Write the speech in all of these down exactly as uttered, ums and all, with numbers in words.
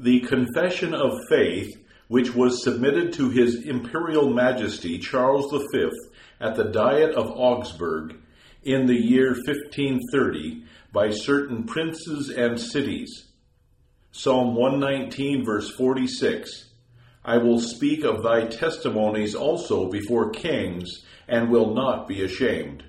The Confession of Faith, which was submitted to His Imperial Majesty Charles the Fifth at the Diet of Augsburg in the year fifteen thirty by certain princes and cities. Psalm one nineteen, verse forty-six. I will speak of thy testimonies also before kings, and will not be ashamed.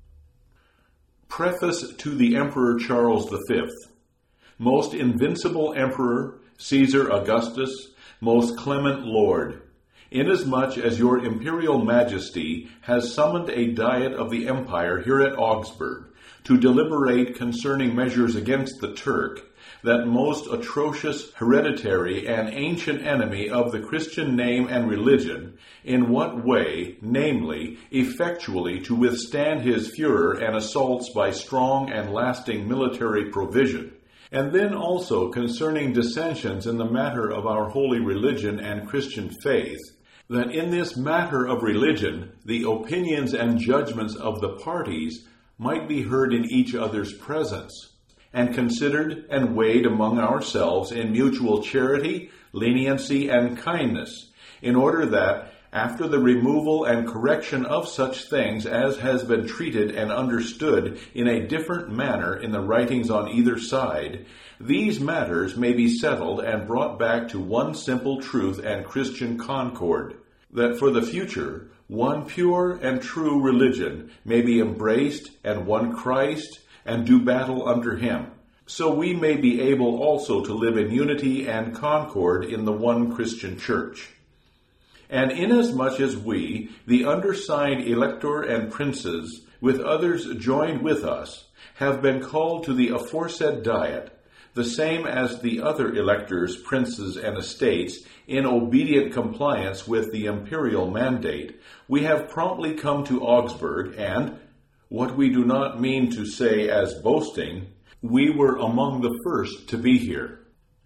Preface to the Emperor Charles the Fifth. Most invincible Emperor, Caesar Augustus, most clement Lord, inasmuch as your Imperial Majesty has summoned a diet of the Empire here at Augsburg to deliberate concerning measures against the Turk, that most atrocious, hereditary, and ancient enemy of the Christian name and religion, in what way, namely, effectually to withstand his furor and assaults by strong and lasting military provision, and then also concerning dissensions in the matter of our holy religion and Christian faith, that in this matter of religion the opinions and judgments of the parties might be heard in each other's presence, and considered and weighed among ourselves in mutual charity, leniency, and kindness, in order that, after the removal and correction of such things as has been treated and understood in a different manner in the writings on either side, these matters may be settled and brought back to one simple truth and Christian concord, that for the future one pure and true religion may be embraced, and one Christ, and do battle under him, so we may be able also to live in unity and concord in the one Christian Church. And inasmuch as we, the undersigned elector and princes, with others joined with us, have been called to the aforesaid diet, the same as the other electors, princes, and estates, in obedient compliance with the imperial mandate, we have promptly come to Augsburg, and, what we do not mean to say as boasting, we were among the first to be here.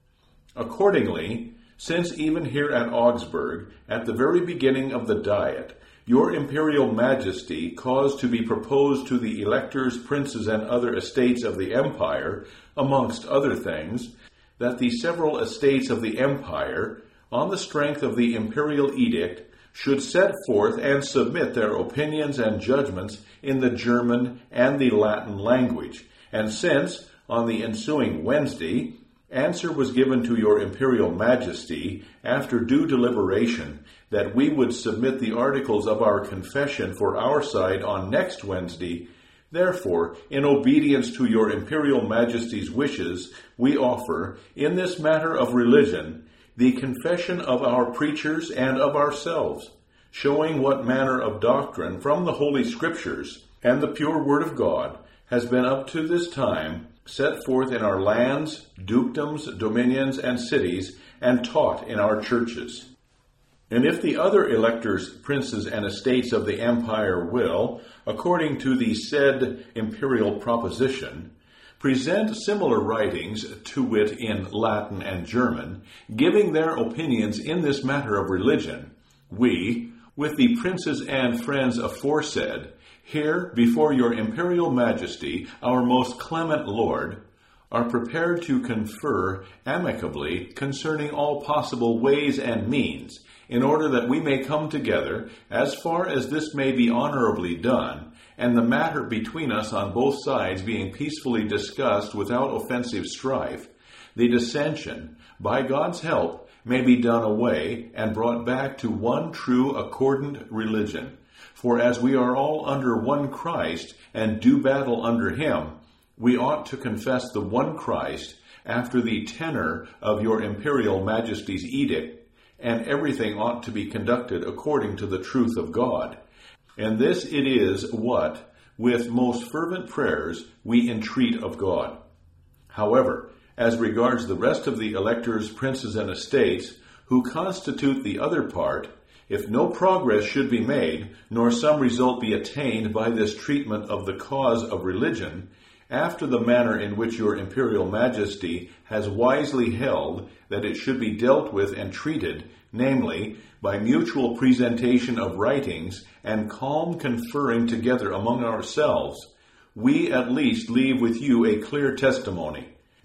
Accordingly, since even here at Augsburg, at the very beginning of the Diet, your Imperial Majesty caused to be proposed to the electors, princes, and other estates of the Empire, amongst other things, that the several estates of the Empire, on the strength of the Imperial Edict, should set forth and submit their opinions and judgments in the German and the Latin language. And since, on the ensuing Wednesday, answer was given to your Imperial Majesty, after due deliberation, that we would submit the articles of our confession for our side on next Wednesday, therefore, in obedience to your Imperial Majesty's wishes, we offer, in this matter of religion, the confession of our preachers and of ourselves, showing what manner of doctrine from the Holy Scriptures and the pure Word of God has been up to this time set forth in our lands, dukedoms, dominions, and cities, and taught in our churches. And if the other electors, princes, and estates of the empire will, according to the said imperial proposition, present similar writings, to wit in Latin and German, giving their opinions in this matter of religion, we, with the princes and friends aforesaid, here before your Imperial Majesty, our most clement Lord, are prepared to confer amicably concerning all possible ways and means, in order that we may come together, as far as this may be honorably done, and the matter between us on both sides being peacefully discussed without offensive strife, the dissension, by God's help, may be done away and brought back to one true accordant religion. For as we are all under one Christ, and do battle under him, we ought to confess the one Christ after the tenor of your Imperial Majesty's edict, and everything ought to be conducted according to the truth of God. And this it is what, with most fervent prayers, we entreat of God. However, as regards the rest of the electors, princes, and estates, who constitute the other part, if no progress should be made, nor some result be attained by this treatment of the cause of religion, after the manner in which your Imperial Majesty has wisely held that it should be dealt with and treated, namely, by mutual presentation of writings and calm conferring together among ourselves, we at least leave with you a clear testimony,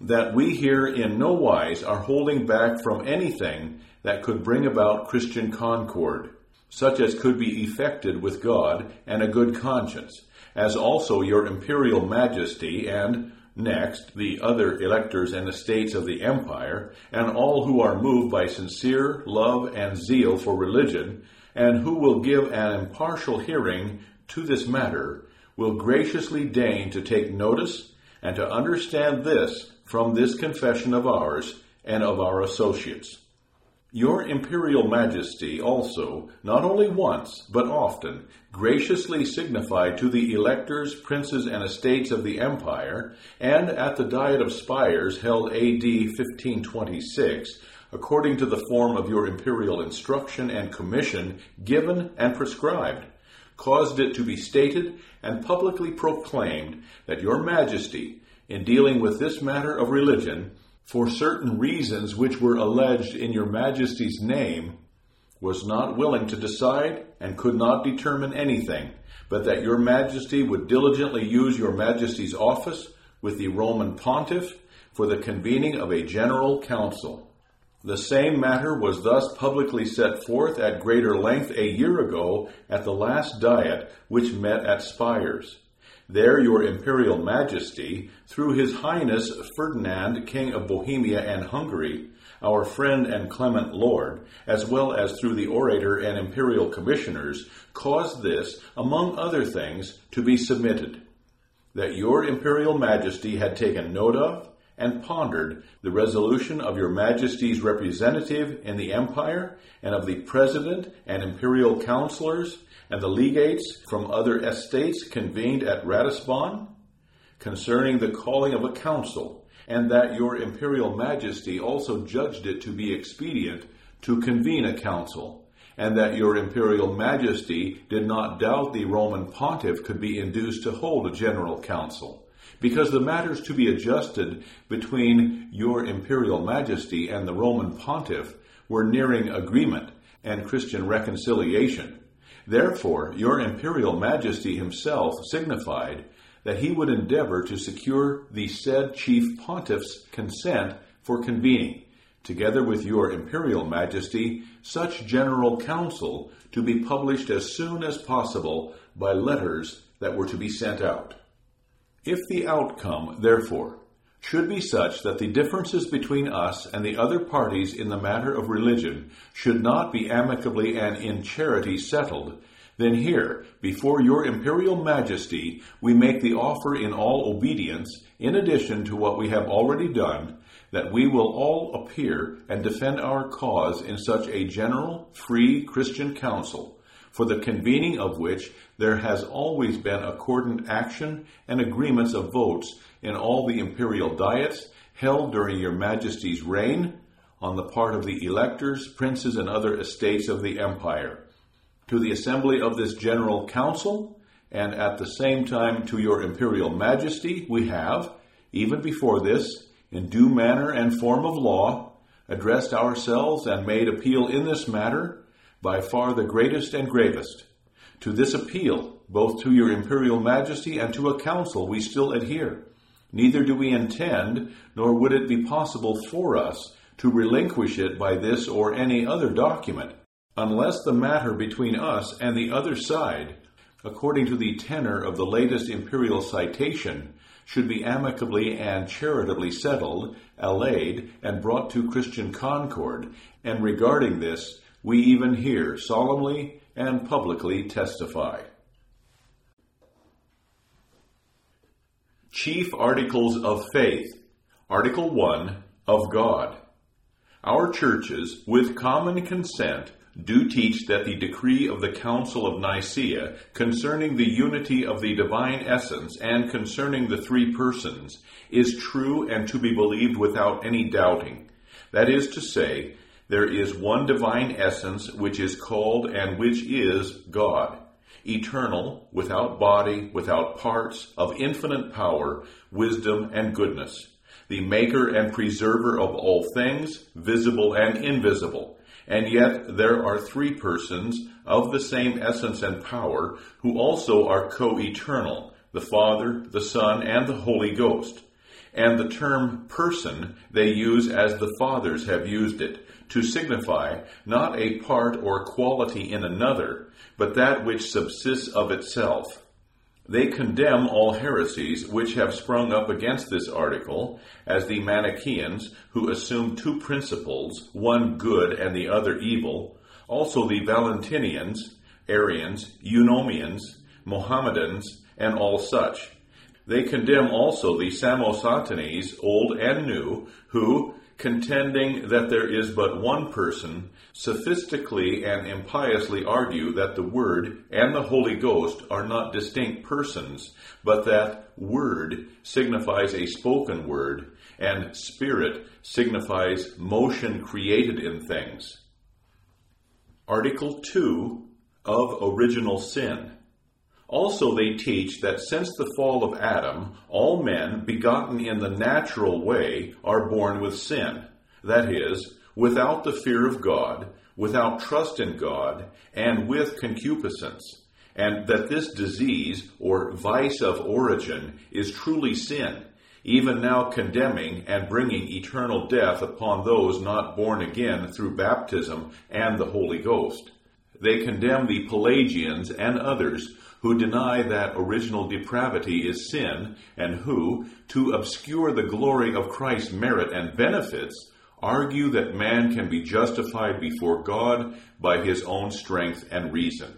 that we here in no wise are holding back from anything that could bring about Christian concord, such as could be effected with God and a good conscience, as also your imperial majesty and, next, the other electors and estates of the empire, and all who are moved by sincere love and zeal for religion, and who will give an impartial hearing to this matter, will graciously deign to take notice and to understand this from this confession of ours and of our associates. Your imperial majesty also, not only once, but often, graciously signified to the electors, princes, and estates of the empire, and at the Diet of Spires held A D fifteen twenty-six, according to the form of your imperial instruction and commission given and prescribed, caused it to be stated and publicly proclaimed that your majesty, in dealing with this matter of religion, for certain reasons which were alleged in your majesty's name, was not willing to decide and could not determine anything, but that your majesty would diligently use your majesty's office with the Roman pontiff for the convening of a general council. The same matter was thus publicly set forth at greater length a year ago at the last diet which met at Spires. There your imperial majesty, through his highness Ferdinand, King of Bohemia and Hungary, our friend and clement lord, as well as through the orator and imperial commissioners, caused this, among other things, to be submitted, that your imperial majesty had taken note of and pondered the resolution of your majesty's representative in the empire, and of the president and imperial counselors, and the legates from other estates convened at Ratisbon, concerning the calling of a council, and that your imperial majesty also judged it to be expedient to convene a council, and that your imperial majesty did not doubt the Roman pontiff could be induced to hold a general council, because the matters to be adjusted between your imperial majesty and the Roman pontiff were nearing agreement and Christian reconciliation. Therefore, your imperial majesty himself signified that he would endeavor to secure the said chief pontiff's consent for convening, together with your imperial majesty, such general council to be published as soon as possible by letters that were to be sent out. If the outcome, therefore, should be such that the differences between us and the other parties in the matter of religion should not be amicably and in charity settled, then here, before your imperial majesty, we make the offer in all obedience, in addition to what we have already done, that we will all appear and defend our cause in such a general, free Christian council, for the convening of which there has always been accordant action and agreements of votes in all the imperial diets held during your majesty's reign on the part of the electors, princes, and other estates of the empire. To the assembly of this general council, and at the same time to your imperial majesty, we have, even before this, in due manner and form of law, addressed ourselves and made appeal in this matter, by far the greatest and gravest. To this appeal, both to your imperial majesty and to a council, we still adhere. Neither do we intend, nor would it be possible for us, to relinquish it by this or any other document, unless the matter between us and the other side, according to the tenor of the latest imperial citation, should be amicably and charitably settled, allayed, and brought to Christian concord, and regarding this, we even here solemnly and publicly testify. Chief Articles of Faith. Article one, of God. Our churches, with common consent, do teach that the decree of the Council of Nicaea concerning the unity of the divine essence and concerning the three persons is true and to be believed without any doubting. That is to say, there is one divine essence which is called and which is God, eternal, without body, without parts, of infinite power, wisdom, and goodness, the maker and preserver of all things, visible and invisible. And yet there are three persons of the same essence and power, who also are co-eternal, the Father, the Son, and the Holy Ghost. and the term person they use as the fathers have used it, to signify not a part or quality in another, but that which subsists of itself. They condemn all heresies which have sprung up against this article, as the Manichaeans, who assume two principles, one good and the other evil, also the Valentinians, Arians, Eunomians, Mohammedans, and all such. They condemn also the Samosatenes, old and new, who, contending that there is but one person, sophistically and impiously argue that the Word and the Holy Ghost are not distinct persons, but that Word signifies a spoken word, and Spirit signifies motion created in things. Article two of Original Sin. Also they teach that since the fall of Adam, all men begotten in the natural way are born with sin, that is, without the fear of God, without trust in God, and with concupiscence, and that this disease, or vice of origin, is truly sin, even now condemning and bringing eternal death upon those not born again through baptism and the Holy Ghost. They condemn the Pelagians and others who deny that original depravity is sin, and who, to obscure the glory of Christ's merit and benefits, argue that man can be justified before God by his own strength and reason.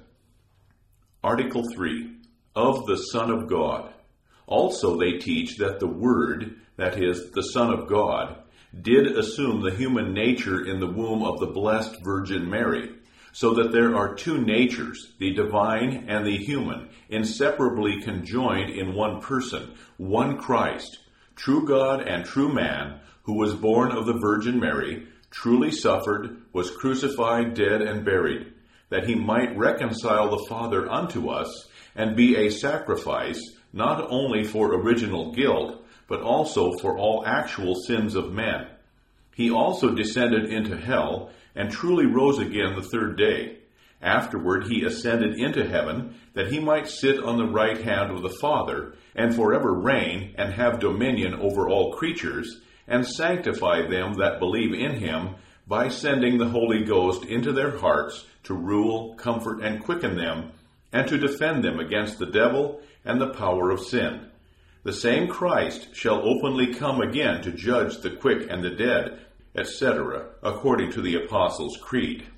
Article three. Of the Son of God. Also they teach that the Word, that is, the Son of God, did assume the human nature in the womb of the blessed Virgin Mary, so that there are two natures, the divine and the human, inseparably conjoined in one person, one Christ, true God and true man, who was born of the Virgin Mary, truly suffered, was crucified, dead, and buried, that he might reconcile the Father unto us, and be a sacrifice, not only for original guilt, but also for all actual sins of men. He also descended into hell, and truly rose again the third day. Afterward he ascended into heaven, that he might sit on the right hand of the Father, and forever reign and have dominion over all creatures, and sanctify them that believe in him, by sending the Holy Ghost into their hearts to rule, comfort, and quicken them, and to defend them against the devil and the power of sin. The same Christ shall openly come again to judge the quick and the dead, et cetera, according to the Apostles' Creed.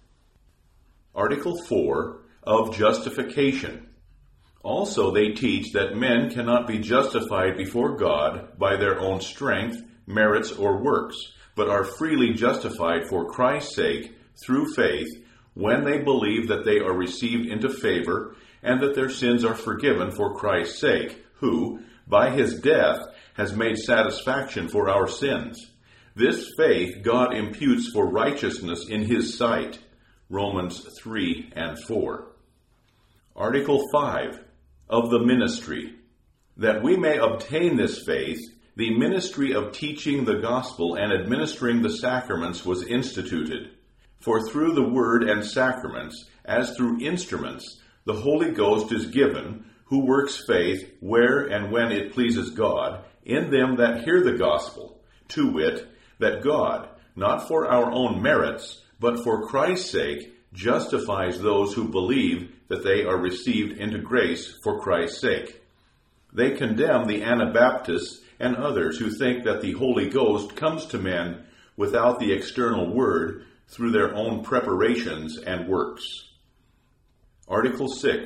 Article four of Justification. Also they teach that men cannot be justified before God by their own strength, merits, or works, but are freely justified for Christ's sake through faith, when they believe that they are received into favor, and that their sins are forgiven for Christ's sake, who, by his death, has made satisfaction for our sins. This faith God imputes for righteousness in his sight. Romans three and four. Article five of the Ministry. That we may obtain this faith, the ministry of teaching the gospel and administering the sacraments was instituted. For through the word and sacraments, as through instruments, the Holy Ghost is given, who works faith where and when it pleases God, in them that hear the gospel, to wit, that God, not for our own merits, but for Christ's sake, justifies those who believe that they are received into grace for Christ's sake. They condemn the Anabaptists and others who think that the Holy Ghost comes to men without the external word, through their own preparations and works. Article six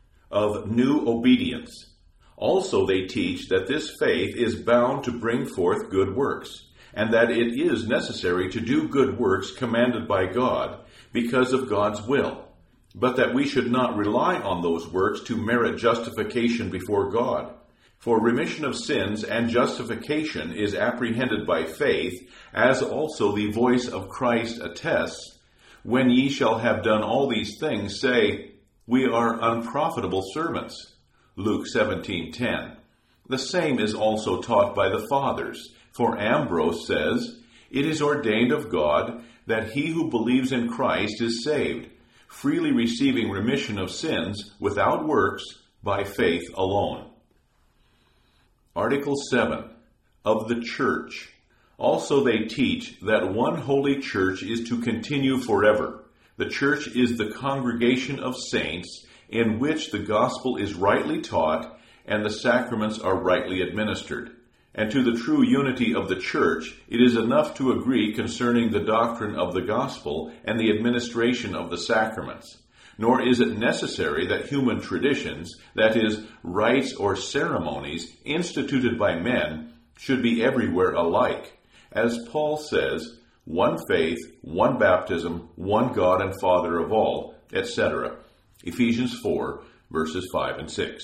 of New Obedience. Also they teach that this faith is bound to bring forth good works, and that it is necessary to do good works commanded by God, because of God's will, but that we should not rely on those works to merit justification before God. For remission of sins and justification is apprehended by faith, as also the voice of Christ attests, when ye shall have done all these things, say, we are unprofitable servants. Luke seventeen ten. The same is also taught by the fathers, for Ambrose says, it is ordained of God that he who believes in Christ is saved, freely receiving remission of sins without works, by faith alone. Article seven Of the church. Also they teach that one holy church is to continue forever. The church is the congregation of saints, in which the gospel is rightly taught, and the sacraments are rightly administered. And to the true unity of the church, it is enough to agree concerning the doctrine of the gospel and the administration of the sacraments. Nor is it necessary that human traditions, that is, rites or ceremonies instituted by men, should be everywhere alike. As Paul says, one faith, one baptism, one God and Father of all, et cetera. Ephesians four, verses five and six.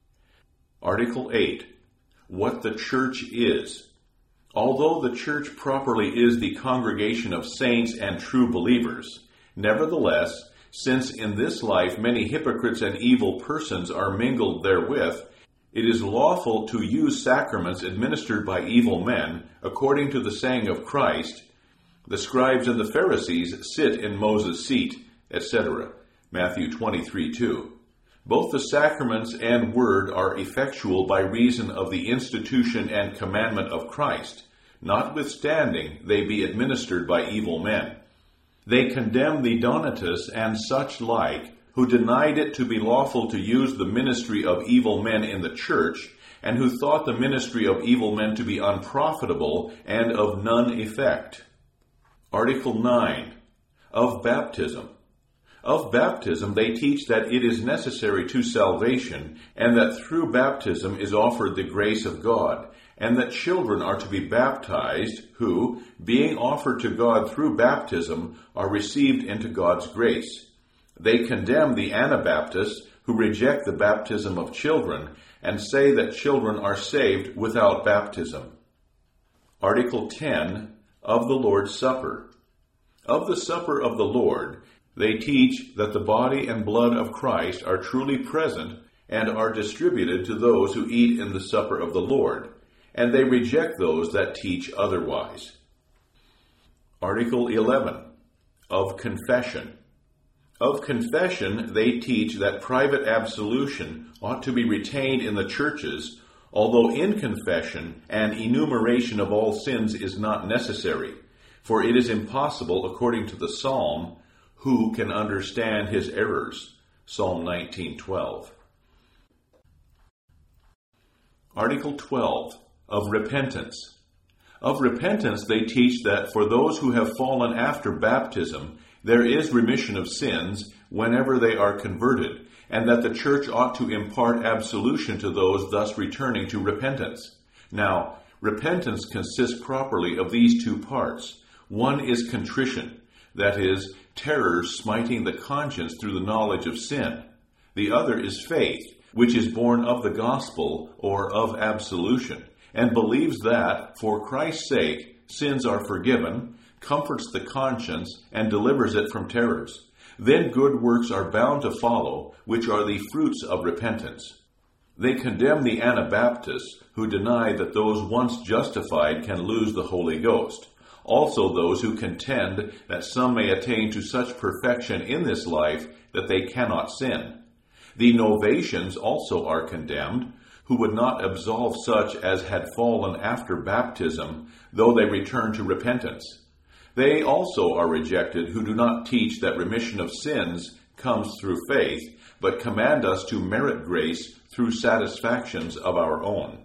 Article eight. What the church is. Although the church properly is the congregation of saints and true believers, nevertheless, since in this life many hypocrites and evil persons are mingled therewith, it is lawful to use sacraments administered by evil men, according to the saying of Christ, the scribes and the Pharisees sit in Moses' seat, et cetera. Matthew twenty-three two. Both the sacraments and word are effectual by reason of the institution and commandment of Christ, notwithstanding they be administered by evil men. They condemn the Donatists and such like, who denied it to be lawful to use the ministry of evil men in the church, and who thought the ministry of evil men to be unprofitable and of none effect. Article nine. Of baptism. Of baptism they teach that it is necessary to salvation, and that through baptism is offered the grace of God, and that children are to be baptized, who, being offered to God through baptism, are received into God's grace. They condemn the Anabaptists, who reject the baptism of children, and say that children are saved without baptism. Article ten. Of the Lord's Supper. Of the Supper of the Lord, they teach that the body and blood of Christ are truly present and are distributed to those who eat in the supper of the Lord, and they reject those that teach otherwise. Article eleven. Of confession. Of confession, they teach that private absolution ought to be retained in the churches, although in confession an enumeration of all sins is not necessary, for it is impossible, according to the Psalm, who can understand his errors? Psalm nineteen twelve. Article twelve. Of repentance. Of repentance they teach that for those who have fallen after baptism, there is remission of sins whenever they are converted, and that the church ought to impart absolution to those thus returning to repentance. Now, repentance consists properly of these two parts. One is contrition, that is, terror smiting the conscience through the knowledge of sin. The other is faith, which is born of the gospel or of absolution, and believes that, for Christ's sake, sins are forgiven, comforts the conscience, and delivers it from terrors. Then good works are bound to follow, which are the fruits of repentance. They condemn the Anabaptists, who deny that those once justified can lose the Holy Ghost. Also those who contend that some may attain to such perfection in this life that they cannot sin. The Novatians also are condemned, who would not absolve such as had fallen after baptism, though they return to repentance. They also are rejected who do not teach that remission of sins comes through faith, but command us to merit grace through satisfactions of our own.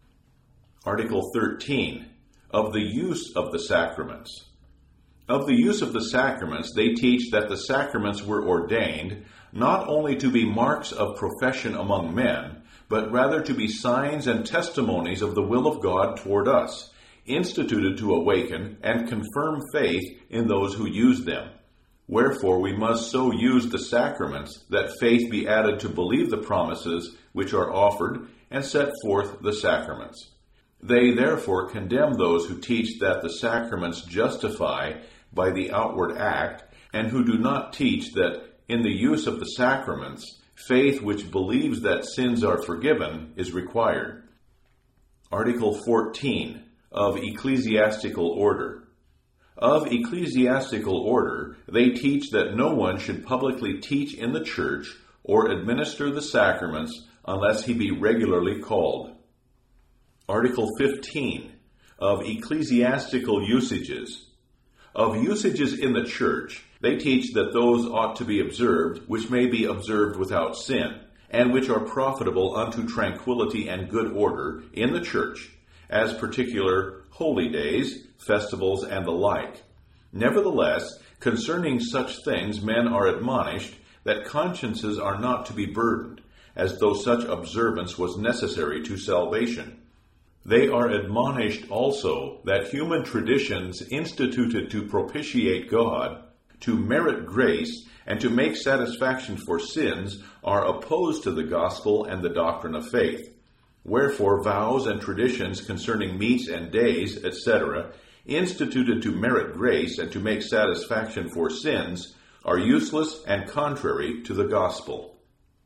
Article thirteen. Of the use of the sacraments. Of the use of the sacraments, they teach that the sacraments were ordained not only to be marks of profession among men, but rather to be signs and testimonies of the will of God toward us, instituted to awaken and confirm faith in those who use them. Wherefore we must so use the sacraments that faith be added to believe the promises which are offered, and set forth the sacraments. They therefore condemn those who teach that the sacraments justify by the outward act, and who do not teach that in the use of the sacraments, faith which believes that sins are forgiven is required. Article fourteen. Of ecclesiastical order. Of ecclesiastical order, they teach that no one should publicly teach in the church or administer the sacraments unless he be regularly called. Article fifteen. of ecclesiastical usages. Of usages in the church, they teach that those ought to be observed which may be observed without sin, and which are profitable unto tranquility and good order in the church, as particular holy days, festivals, and the like. Nevertheless, concerning such things men are admonished that consciences are not to be burdened, as though such observance was necessary to salvation. They are admonished also that human traditions instituted to propitiate God, to merit grace, and to make satisfaction for sins are opposed to the gospel and the doctrine of faith. Wherefore vows and traditions concerning meats and days, et cetera, instituted to merit grace and to make satisfaction for sins, are useless and contrary to the gospel.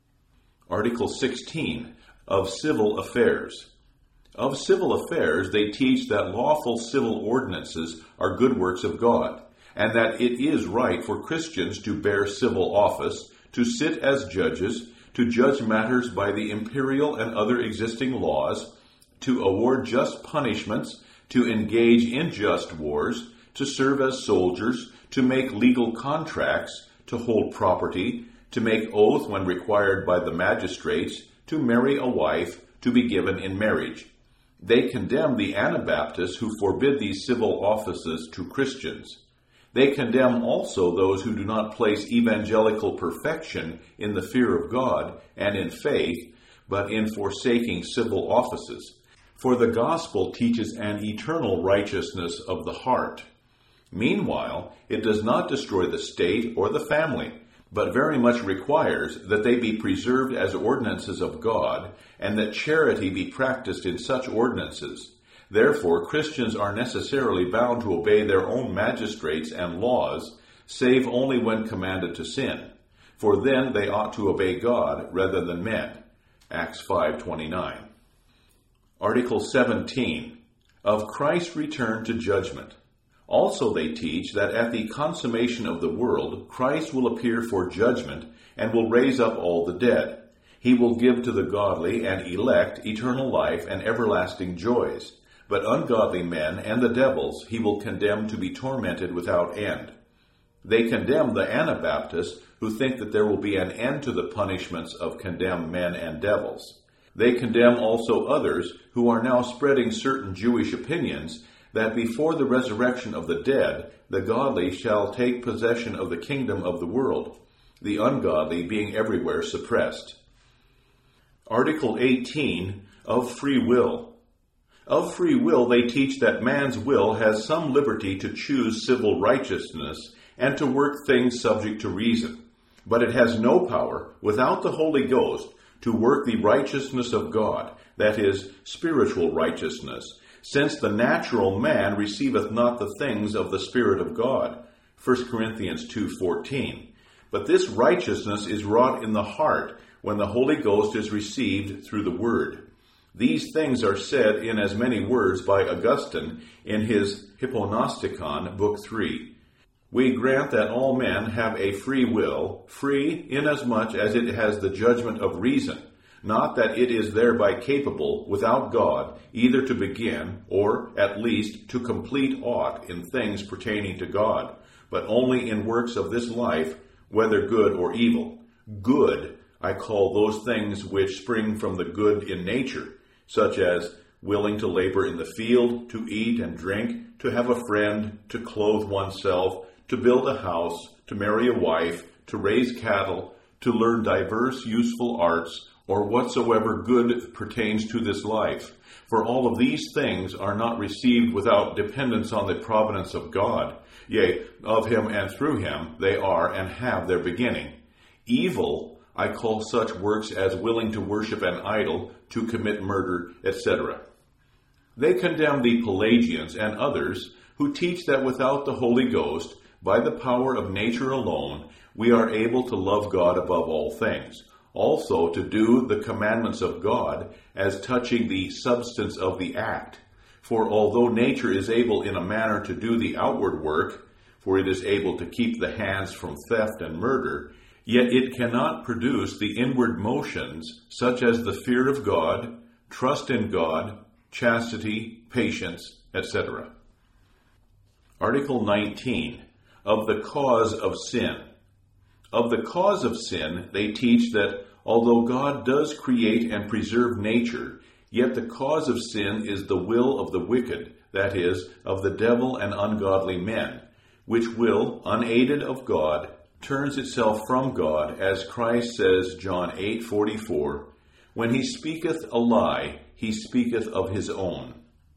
Article sixteen, of Civil Affairs. Of civil affairs they teach that lawful civil ordinances are good works of God, and that it is right for Christians to bear civil office, to sit as judges, to judge matters by the imperial and other existing laws, to award just punishments, to engage in just wars, to serve as soldiers, to make legal contracts, to hold property, to make oath when required by the magistrates, to marry a wife, to be given in marriage. They condemn the Anabaptists who forbid these civil offices to Christians. They condemn also those who do not place evangelical perfection in the fear of God and in faith, but in forsaking civil offices. For the gospel teaches an eternal righteousness of the heart. Meanwhile, it does not destroy the state or the family, but very much requires that they be preserved as ordinances of God, and that charity be practiced in such ordinances. Therefore, Christians are necessarily bound to obey their own magistrates and laws, save only when commanded to sin. For then they ought to obey God rather than men. Acts five twenty-nine. Article seventeen, of Christ's return to judgment. Also they teach that at the consummation of the world, Christ will appear for judgment and will raise up all the dead. He will give to the godly and elect eternal life and everlasting joys. But ungodly men and the devils he will condemn to be tormented without end. They condemn the Anabaptists who think that there will be an end to the punishments of condemned men and devils. They condemn also others who are now spreading certain Jewish opinions that before the resurrection of the dead, the godly shall take possession of the kingdom of the world, the ungodly being everywhere suppressed. Article eighteen, of Free Will. Of free will they teach that man's will has some liberty to choose civil righteousness and to work things subject to reason, but it has no power, without the Holy Ghost, to work the righteousness of God, that is, spiritual righteousness, since the natural man receiveth not the things of the Spirit of God. First Corinthians two fourteen. But this righteousness is wrought in the heart when the Holy Ghost is received through the Word. These things are said in as many words by Augustine in his Hypognosticon, Book three. We grant that all men have a free will, free inasmuch as it has the judgment of reason, not that it is thereby capable, without God, either to begin, or, at least, to complete aught in things pertaining to God, but only in works of this life, whether good or evil. Good I call those things which spring from the good in nature, such as willing to labor in the field, to eat and drink, to have a friend, to clothe oneself, to build a house, to marry a wife, to raise cattle, to learn diverse useful arts, or whatsoever good pertains to this life. For all of these things are not received without dependence on the providence of God. Yea, of him and through him they are and have their beginning. Evil I call such works as willing to worship an idol, to commit murder, et cetera. They condemn the Pelagians and others who teach that without the Holy Ghost, by the power of nature alone, we are able to love God above all things, also to do the commandments of God as touching the substance of the act. For although nature is able in a manner to do the outward work, for it is able to keep the hands from theft and murder, yet it cannot produce the inward motions, such as the fear of God, trust in God, chastity, patience, et cetera. Article nineteen. Of the cause of sin. Of the cause of sin, they teach that although God does create and preserve nature, yet the cause of sin is the will of the wicked, that is, of the devil and ungodly men, which will, unaided of God, turns itself from God, as Christ says, John eight forty-four, when he speaketh a lie, he speaketh of his own.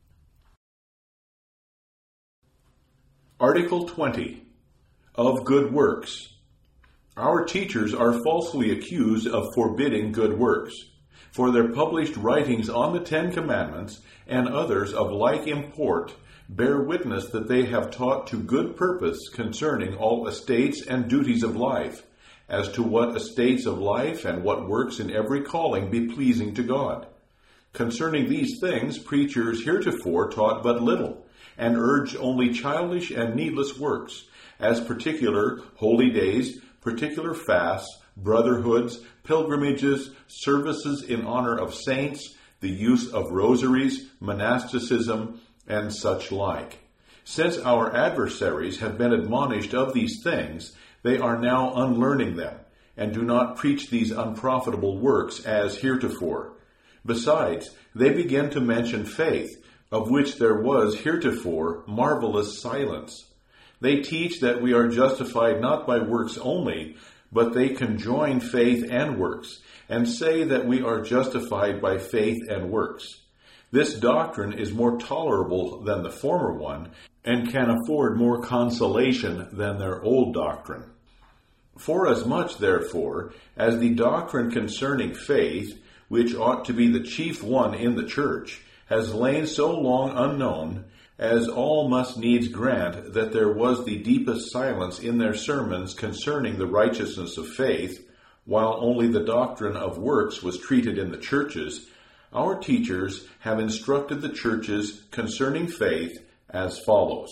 Article twenty. Of good works. Our teachers are falsely accused of forbidding good works, for their published writings on the Ten Commandments and others of like import bear witness that they have taught to good purpose concerning all estates and duties of life, as to what estates of life and what works in every calling be pleasing to God. Concerning these things preachers heretofore taught but little, and urged only childish and needless works, as particular holy days, particular fasts, brotherhoods, pilgrimages, services in honor of saints, the use of rosaries, monasticism, and such like. Since our adversaries have been admonished of these things, they are now unlearning them, and do not preach these unprofitable works as heretofore. Besides, they begin to mention faith, of which there was heretofore marvelous silence. They teach that we are justified not by works only, but they conjoin faith and works, and say that we are justified by faith and works. This doctrine is more tolerable than the former one, and can afford more consolation than their old doctrine. Forasmuch, therefore, as the doctrine concerning faith, which ought to be the chief one in the church, has lain so long unknown, as all must needs grant that there was the deepest silence in their sermons concerning the righteousness of faith, while only the doctrine of works was treated in the churches, our teachers have instructed the churches concerning faith as follows.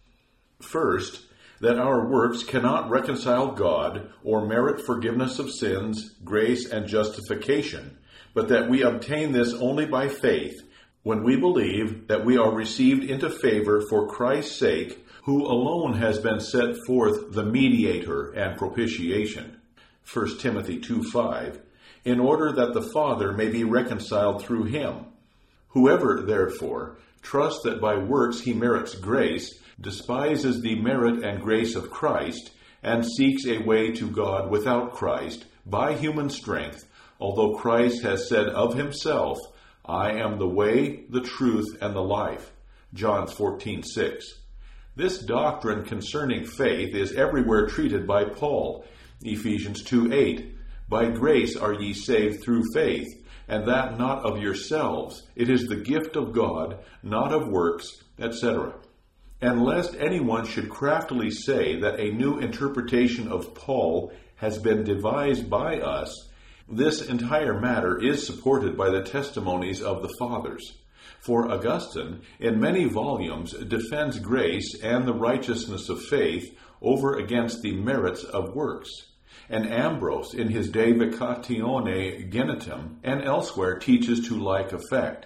First, that our works cannot reconcile God or merit forgiveness of sins, grace, and justification, but that we obtain this only by faith, when we believe that we are received into favor for Christ's sake, who alone has been set forth the mediator and propitiation, First Timothy two five, in order that the Father may be reconciled through him. Whoever, therefore, trusts that by works he merits grace, despises the merit and grace of Christ, and seeks a way to God without Christ, by human strength, although Christ has said of himself, I am the way, the truth, and the life. John fourteen six. This doctrine concerning faith is everywhere treated by Paul. Ephesians two eight. By grace are ye saved through faith, and that not of yourselves. It is the gift of God, not of works, et cetera. And lest anyone should craftily say that a new interpretation of Paul has been devised by us, this entire matter is supported by the testimonies of the Fathers. For Augustine, in many volumes, defends grace and the righteousness of faith over against the merits of works. And Ambrose, in his De Vacatione Gentium, and elsewhere, teaches to like effect.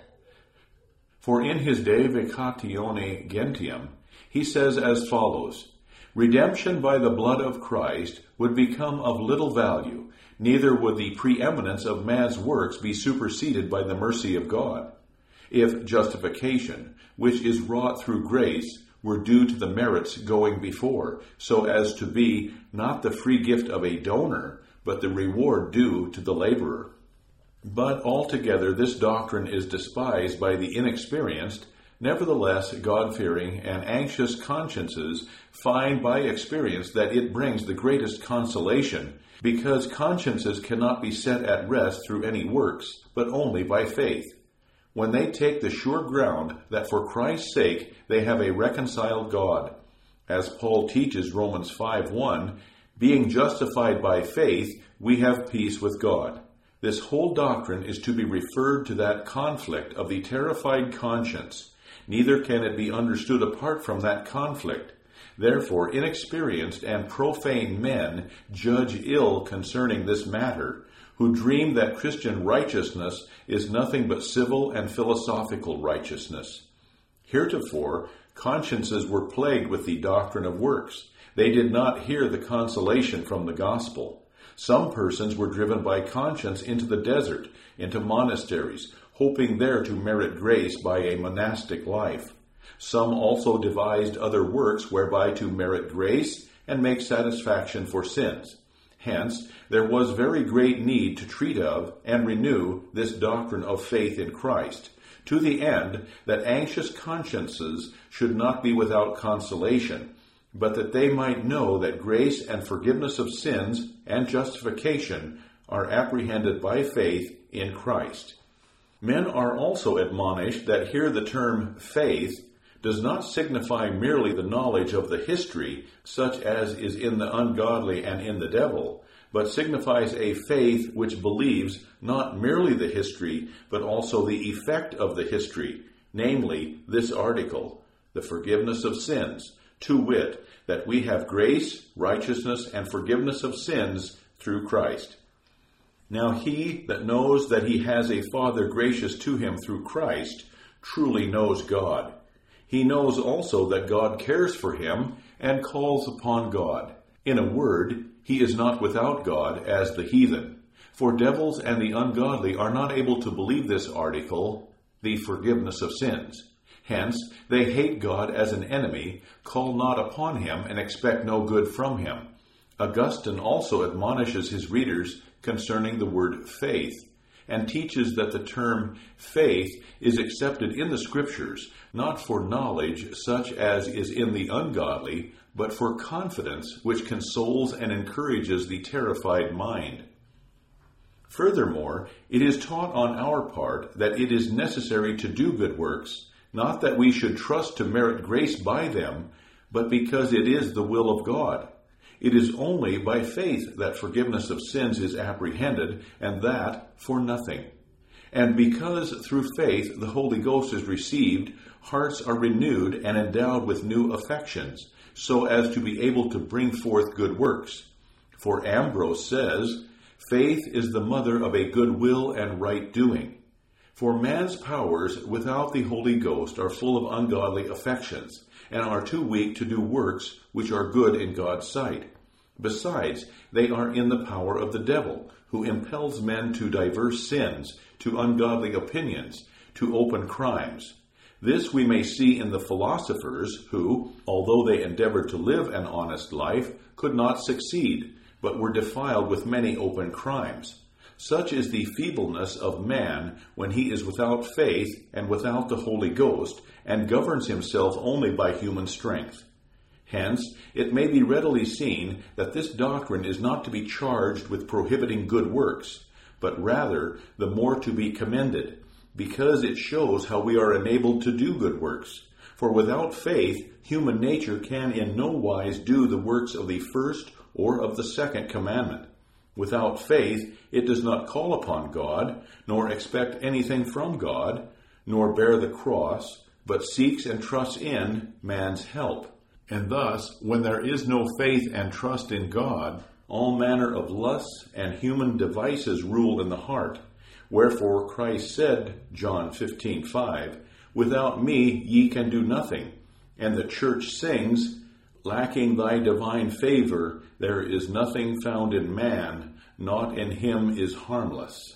For in his De Vacatione Gentium, he says as follows, Redemption by the blood of Christ would become of little value, neither would the preeminence of man's works be superseded by the mercy of God, if justification, which is wrought through grace, were due to the merits going before, so as to be not the free gift of a donor, but the reward due to the laborer. But altogether this doctrine is despised by the inexperienced. Nevertheless, God-fearing and anxious consciences find by experience that it brings the greatest consolation, because consciences cannot be set at rest through any works, but only by faith. When they take the sure ground that for Christ's sake they have a reconciled God, as Paul teaches Romans five one, being justified by faith, we have peace with God. This whole doctrine is to be referred to that conflict of the terrified conscience. Neither can it be understood apart from that conflict. Therefore, inexperienced and profane men judge ill concerning this matter, who dream that Christian righteousness is nothing but civil and philosophical righteousness. Heretofore, consciences were plagued with the doctrine of works. They did not hear the consolation from the gospel. Some persons were driven by conscience into the desert, into monasteries, hoping there to merit grace by a monastic life. Some also devised other works whereby to merit grace and make satisfaction for sins. Hence, there was very great need to treat of and renew this doctrine of faith in Christ, to the end that anxious consciences should not be without consolation, but that they might know that grace and forgiveness of sins and justification are apprehended by faith in Christ. Men are also admonished that here the term faith does not signify merely the knowledge of the history, such as is in the ungodly and in the devil, but signifies a faith which believes not merely the history, but also the effect of the history, namely this article, the forgiveness of sins, to wit, that we have grace, righteousness, and forgiveness of sins through Christ. Now he that knows that he has a Father gracious to him through Christ truly knows God. He knows also that God cares for him and calls upon God. In a word, he is not without God as the heathen. For devils and the ungodly are not able to believe this article, the forgiveness of sins. Hence, they hate God as an enemy, call not upon him, and expect no good from him. Augustine also admonishes his readers concerning the word faith, and teaches that the term faith is accepted in the Scriptures, not for knowledge such as is in the ungodly, but for confidence which consoles and encourages the terrified mind. Furthermore, it is taught on our part that it is necessary to do good works, not that we should trust to merit grace by them, but because it is the will of God. It is only by faith that forgiveness of sins is apprehended, and that for nothing. And because through faith the Holy Ghost is received, hearts are renewed and endowed with new affections, so as to be able to bring forth good works. For Ambrose says, "Faith is the mother of a good will and right doing." For man's powers without the Holy Ghost are full of ungodly affections, and are too weak to do works which are good in God's sight. Besides, they are in the power of the devil, who impels men to diverse sins, to ungodly opinions, to open crimes. This we may see in the philosophers, who, although they endeavored to live an honest life, could not succeed, but were defiled with many open crimes. Such is the feebleness of man when he is without faith and without the Holy Ghost, and governs himself only by human strength. Hence, it may be readily seen that this doctrine is not to be charged with prohibiting good works, but rather the more to be commended, because it shows how we are enabled to do good works. For without faith, human nature can in no wise do the works of the first or of the second commandment. Without faith, it does not call upon God, nor expect anything from God, nor bear the cross, but seeks and trusts in man's help. And thus, when there is no faith and trust in God, all manner of lusts and human devices rule in the heart. Wherefore Christ said, John fifteen five, "Without me ye can do nothing." And the church sings, "Lacking thy divine favor, there is nothing found in man, not in him is harmless."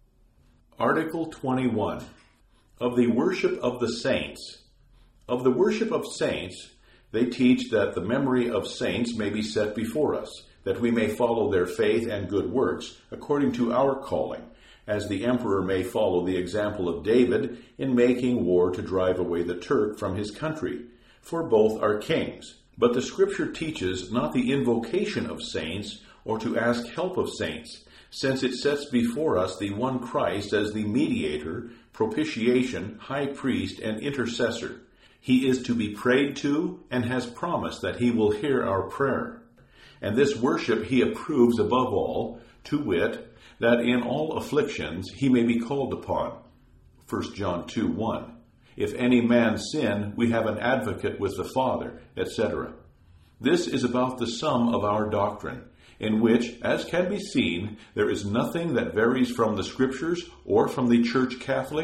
Article twenty-one. Of the worship of the saints. Of the worship of saints, they teach that the memory of saints may be set before us, that we may follow their faith and good works according to our calling, as the emperor may follow the example of David in making war to drive away the Turk from his country, for both are kings. But the Scripture teaches not the invocation of saints, or to ask help of saints, since it sets before us the one Christ as the mediator, propitiation, high priest, and intercessor. He is to be prayed to, and has promised that he will hear our prayer. And this worship he approves above all, to wit, that in all afflictions he may be called upon. First John two one. If any man sin, we have an advocate with the Father, et cetera. This is about the sum of our doctrine, in which, as can be seen, there is nothing that varies from the Scriptures, or from the Church Catholic,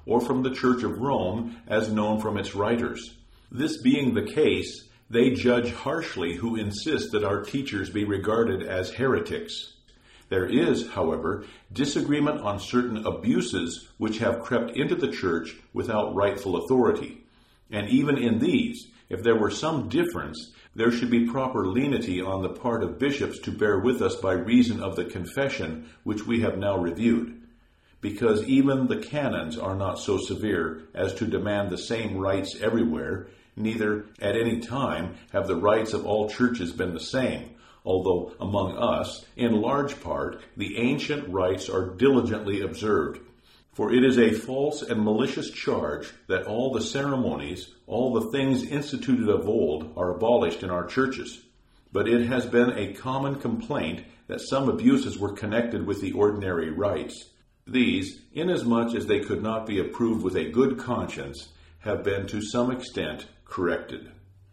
or from the Church of Rome, as known from its writers. This being the case, they judge harshly who insist that our teachers be regarded as heretics. There is, however, disagreement on certain abuses which have crept into the church without rightful authority. And even in these, if there were some difference, there should be proper lenity on the part of bishops to bear with us by reason of the confession which we have now reviewed, because even the canons are not so severe as to demand the same rites everywhere, neither at any time have the rites of all churches been the same, although among us, in large part, the ancient rites are diligently observed. For it is a false and malicious charge that all the ceremonies, all the things instituted of old, are abolished in our churches. But it has been a common complaint that some abuses were connected with the ordinary rites. These, inasmuch as they could not be approved with a good conscience, have been to some extent corrected.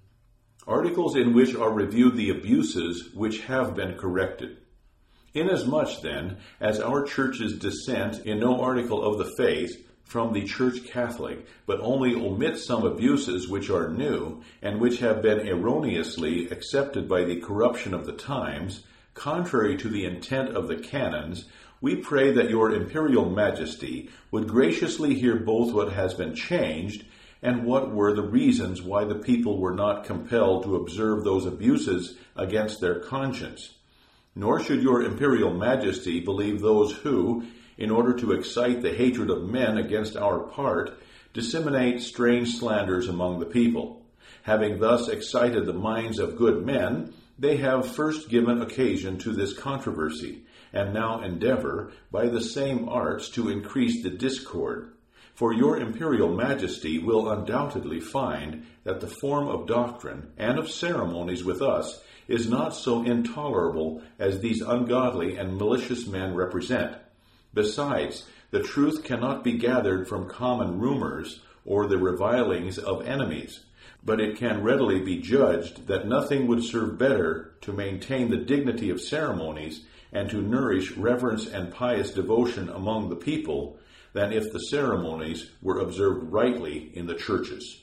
Articles in which are reviewed the abuses which have been corrected. Inasmuch, then, as our churches dissent in no article of the faith from the Church Catholic, but only omit some abuses which are new, and which have been erroneously accepted by the corruption of the times, contrary to the intent of the canons, we pray that your Imperial Majesty would graciously hear both what has been changed, and what were the reasons why the people were not compelled to observe those abuses against their conscience. Nor should your Imperial Majesty believe those who, in order to excite the hatred of men against our part, disseminate strange slanders among the people. Having thus excited the minds of good men, they have first given occasion to this controversy, and now endeavor, by the same arts, to increase the discord. For your Imperial Majesty will undoubtedly find that the form of doctrine and of ceremonies with us is not so intolerable as these ungodly and malicious men represent. Besides, the truth cannot be gathered from common rumors or the revilings of enemies, but it can readily be judged that nothing would serve better to maintain the dignity of ceremonies and to nourish reverence and pious devotion among the people than if the ceremonies were observed rightly in the churches.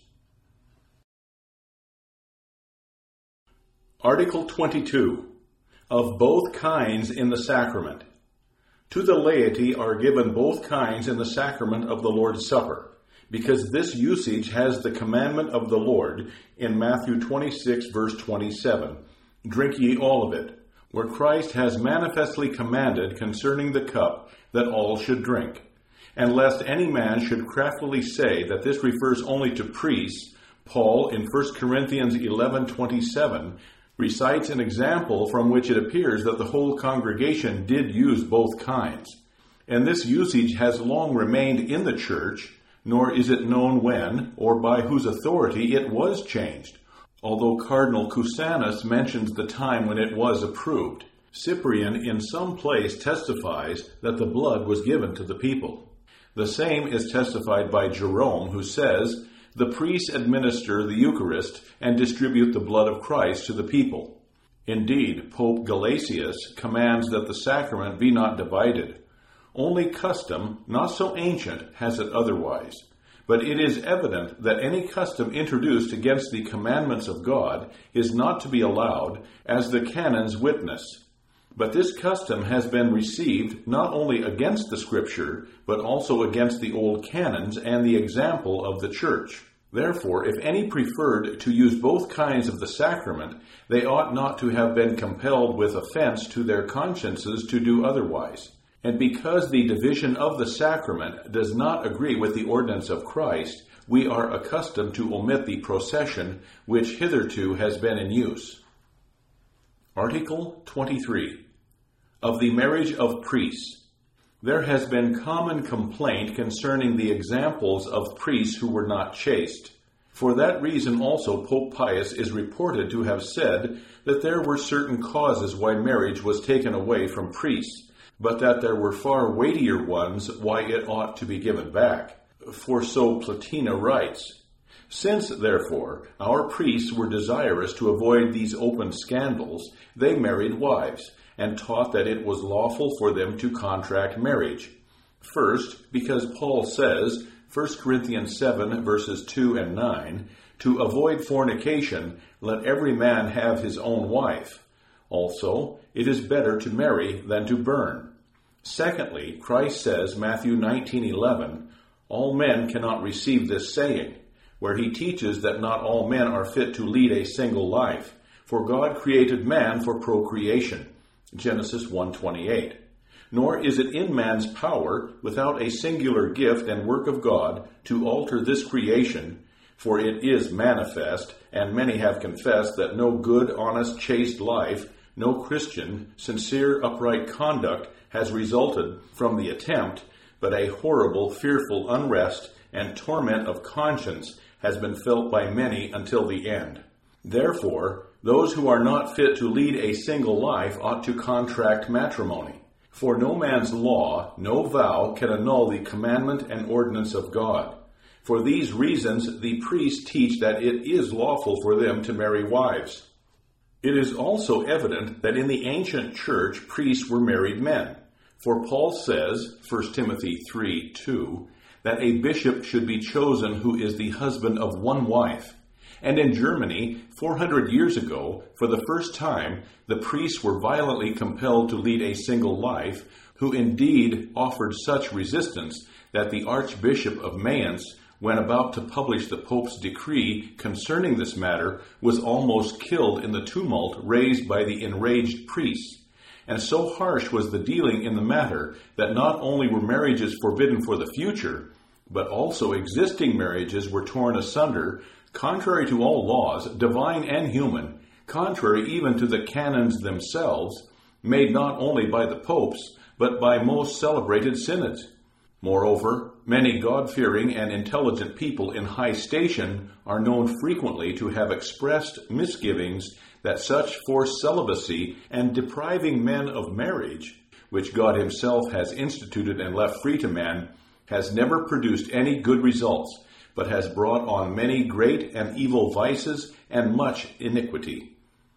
Article twenty-two. Of both kinds in the sacrament. To the laity are given both kinds in the sacrament of the Lord's Supper, because this usage has the commandment of the Lord in Matthew twenty-six, verse twenty-seven, "Drink ye all of it," where Christ has manifestly commanded concerning the cup that all should drink. And lest any man should craftily say that this refers only to priests, Paul in First Corinthians eleven twenty-seven recites an example from which it appears that the whole congregation did use both kinds. And this usage has long remained in the church, nor is it known when or by whose authority it was changed, although Cardinal Cusanus mentions the time when it was approved. Cyprian in some place testifies that the blood was given to the people. The same is testified by Jerome, who says, "The priests administer the Eucharist and distribute the blood of Christ to the people." Indeed, Pope Gelasius commands that the sacrament be not divided. Only custom, not so ancient, has it otherwise. But it is evident that any custom introduced against the commandments of God is not to be allowed, as the canons witness. But this custom has been received not only against the Scripture, but also against the old canons and the example of the Church. Therefore, if any preferred to use both kinds of the sacrament, they ought not to have been compelled with offense to their consciences to do otherwise. And because the division of the sacrament does not agree with the ordinance of Christ, we are accustomed to omit the procession which hitherto has been in use. Article twenty-three. Of the marriage of priests. There has been common complaint concerning the examples of priests who were not chaste. For that reason also Pope Pius is reported to have said that there were certain causes why marriage was taken away from priests, but that there were far weightier ones why it ought to be given back. For so Platina writes, "Since, therefore, our priests were desirous to avoid these open scandals, they married wives, and taught that it was lawful for them to contract marriage. First, because Paul says, First Corinthians seven, verses two and nine, to avoid fornication, let every man have his own wife. Also, it is better to marry than to burn. Secondly, Christ says, Matthew nineteen eleven, all men cannot receive this saying, where he teaches that not all men are fit to lead a single life, for God created man for procreation. Genesis one twenty-eight. Nor is it in man's power, without a singular gift and work of God, to alter this creation, for it is manifest, and many have confessed that no good, honest, chaste life, no Christian, sincere, upright conduct has resulted from the attempt, but a horrible, fearful unrest and torment of conscience has been felt by many until the end. Therefore, those who are not fit to lead a single life ought to contract matrimony. For no man's law, no vow, can annul the commandment and ordinance of God. For these reasons the priests teach that it is lawful for them to marry wives. It is also evident that in the ancient church priests were married men. For Paul says, First Timothy three two, that a bishop should be chosen who is the husband of one wife. And in Germany, four hundred years ago, for the first time, the priests were violently compelled to lead a single life, who indeed offered such resistance that the Archbishop of Mayence, when about to publish the Pope's decree concerning this matter, was almost killed in the tumult raised by the enraged priests. And so harsh was the dealing in the matter that not only were marriages forbidden for the future, but also existing marriages were torn asunder, contrary to all laws, divine and human, contrary even to the canons themselves, made not only by the popes, but by most celebrated synods. Moreover, many God-fearing and intelligent people in high station are known frequently to have expressed misgivings that such forced celibacy and depriving men of marriage, which God himself has instituted and left free to man, has never produced any good results, but has brought on many great and evil vices and much iniquity.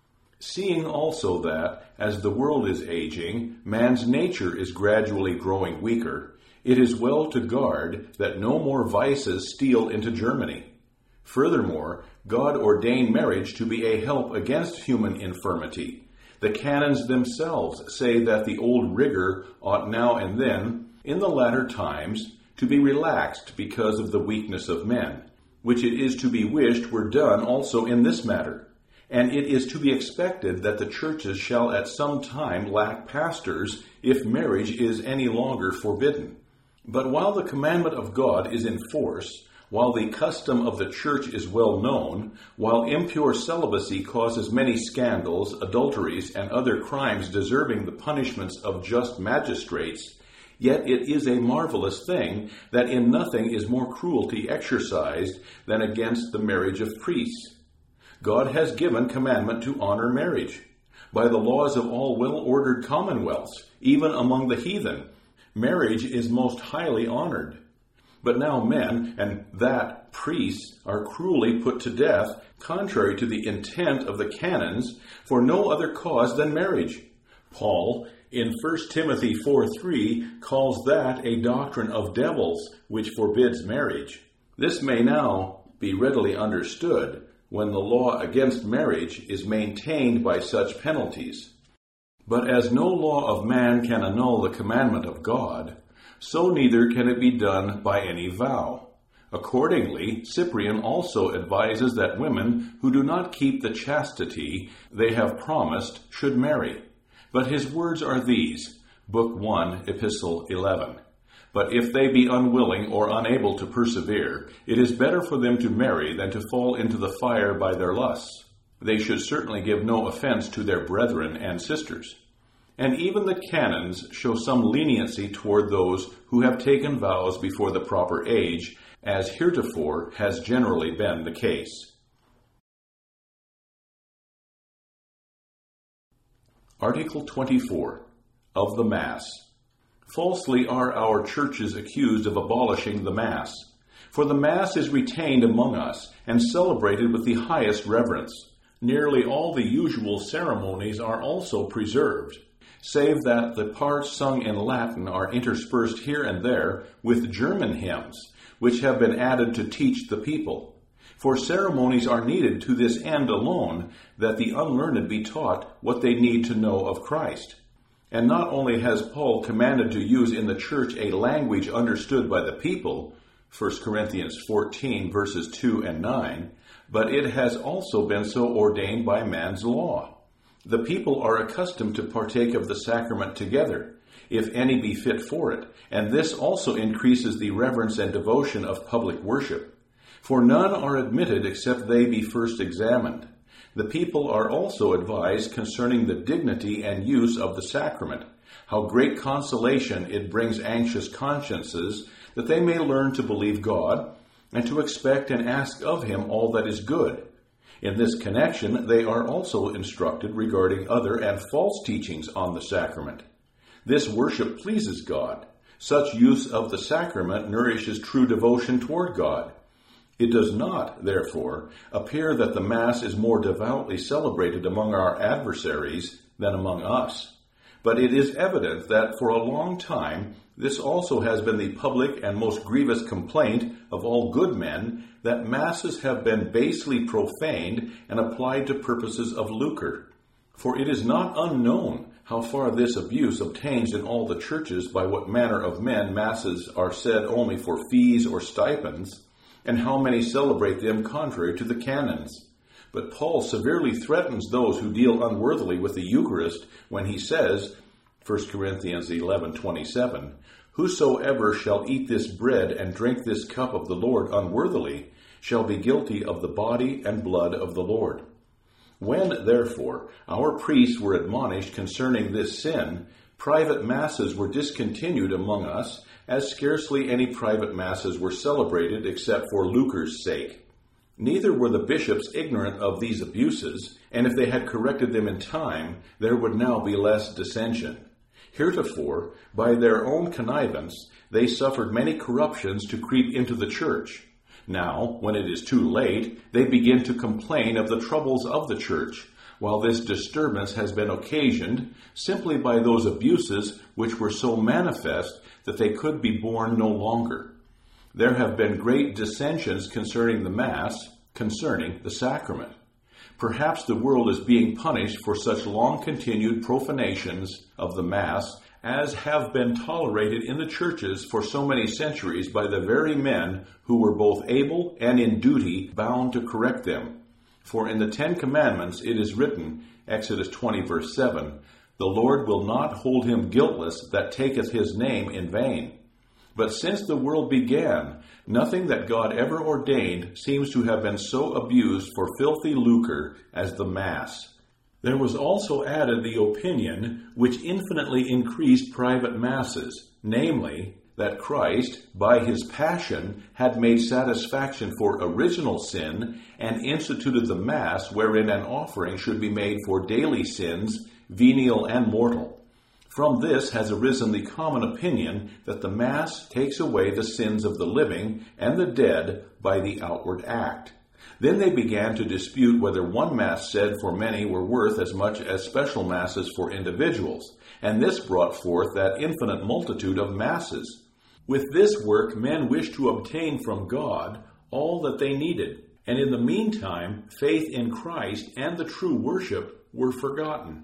Seeing also that, as the world is aging, man's nature is gradually growing weaker, it is well to guard that no more vices steal into Germany. Furthermore, God ordained marriage to be a help against human infirmity. The canons themselves say that the old rigor ought now and then, in the latter times, to be relaxed because of the weakness of men, which it is to be wished were done also in this matter. And it is to be expected that the churches shall at some time lack pastors if marriage is any longer forbidden. But while the commandment of God is in force, while the custom of the church is well known, while impure celibacy causes many scandals, adulteries, and other crimes deserving the punishments of just magistrates, yet it is a marvelous thing that in nothing is more cruelty exercised than against the marriage of priests. God has given commandment to honor marriage. By the laws of all well-ordered commonwealths, even among the heathen, marriage is most highly honored. But now men, and that priests, are cruelly put to death, contrary to the intent of the canons, for no other cause than marriage. Paul, in First Timothy four three, calls that a doctrine of devils, which forbids marriage. This may now be readily understood when the law against marriage is maintained by such penalties. But as no law of man can annul the commandment of God, so neither can it be done by any vow. Accordingly, Cyprian also advises that women who do not keep the chastity they have promised should marry. But his words are these, Book one, Epistle eleven. But if they be unwilling or unable to persevere, it is better for them to marry than to fall into the fire by their lusts. They should certainly give no offense to their brethren and sisters. And even the canons show some leniency toward those who have taken vows before the proper age, as heretofore has generally been the case. Article twenty-four. Of the Mass. Falsely are our churches accused of abolishing the Mass. For the Mass is retained among us and celebrated with the highest reverence. Nearly all the usual ceremonies are also preserved, save that the parts sung in Latin are interspersed here and there with German hymns, which have been added to teach the people. For ceremonies are needed to this end alone, that the unlearned be taught what they need to know of Christ. And not only has Paul commanded to use in the church a language understood by the people, First Corinthians fourteen, verses two and nine, but it has also been so ordained by man's law. The people are accustomed to partake of the sacrament together, if any be fit for it, and this also increases the reverence and devotion of public worship. For none are admitted except they be first examined. The people are also advised concerning the dignity and use of the sacrament, how great consolation it brings anxious consciences, that they may learn to believe God, and to expect and ask of him all that is good. In this connection, they are also instructed regarding other and false teachings on the sacrament. This worship pleases God. Such use of the sacrament nourishes true devotion toward God. It does not, therefore, appear that the Mass is more devoutly celebrated among our adversaries than among us. But it is evident that for a long time this also has been the public and most grievous complaint of all good men, that Masses have been basely profaned and applied to purposes of lucre. For it is not unknown how far this abuse obtains in all the churches, by what manner of men Masses are said only for fees or stipends, and how many celebrate them contrary to the canons. But Paul severely threatens those who deal unworthily with the Eucharist when he says, First Corinthians eleven twenty-seven, "Whosoever shall eat this bread and drink this cup of the Lord unworthily shall be guilty of the body and blood of the Lord." When, therefore, our priests were admonished concerning this sin, private Masses were discontinued among us, as scarcely any private Masses were celebrated except for lucre's sake. Neither were the bishops ignorant of these abuses, and if they had corrected them in time, there would now be less dissension. Heretofore, by their own connivance, they suffered many corruptions to creep into the church. Now, when it is too late, they begin to complain of the troubles of the church, while this disturbance has been occasioned simply by those abuses which were so manifest that they could be borne no longer. There have been great dissensions concerning the Mass, concerning the sacrament. Perhaps the world is being punished for such long-continued profanations of the Mass as have been tolerated in the churches for so many centuries by the very men who were both able and in duty bound to correct them. For in the Ten Commandments it is written, Exodus twenty, verse seven, "The Lord will not hold him guiltless that taketh his name in vain." But since the world began, nothing that God ever ordained seems to have been so abused for filthy lucre as the Mass. There was also added the opinion which infinitely increased private Masses, namely, that Christ, by his passion, had made satisfaction for original sin, and instituted the Mass wherein an offering should be made for daily sins, venial and mortal. From this has arisen the common opinion that the Mass takes away the sins of the living and the dead by the outward act. Then they began to dispute whether one Mass said for many were worth as much as special Masses for individuals, and this brought forth that infinite multitude of Masses. With this work men wished to obtain from God all that they needed, and in the meantime faith in Christ and the true worship were forgotten.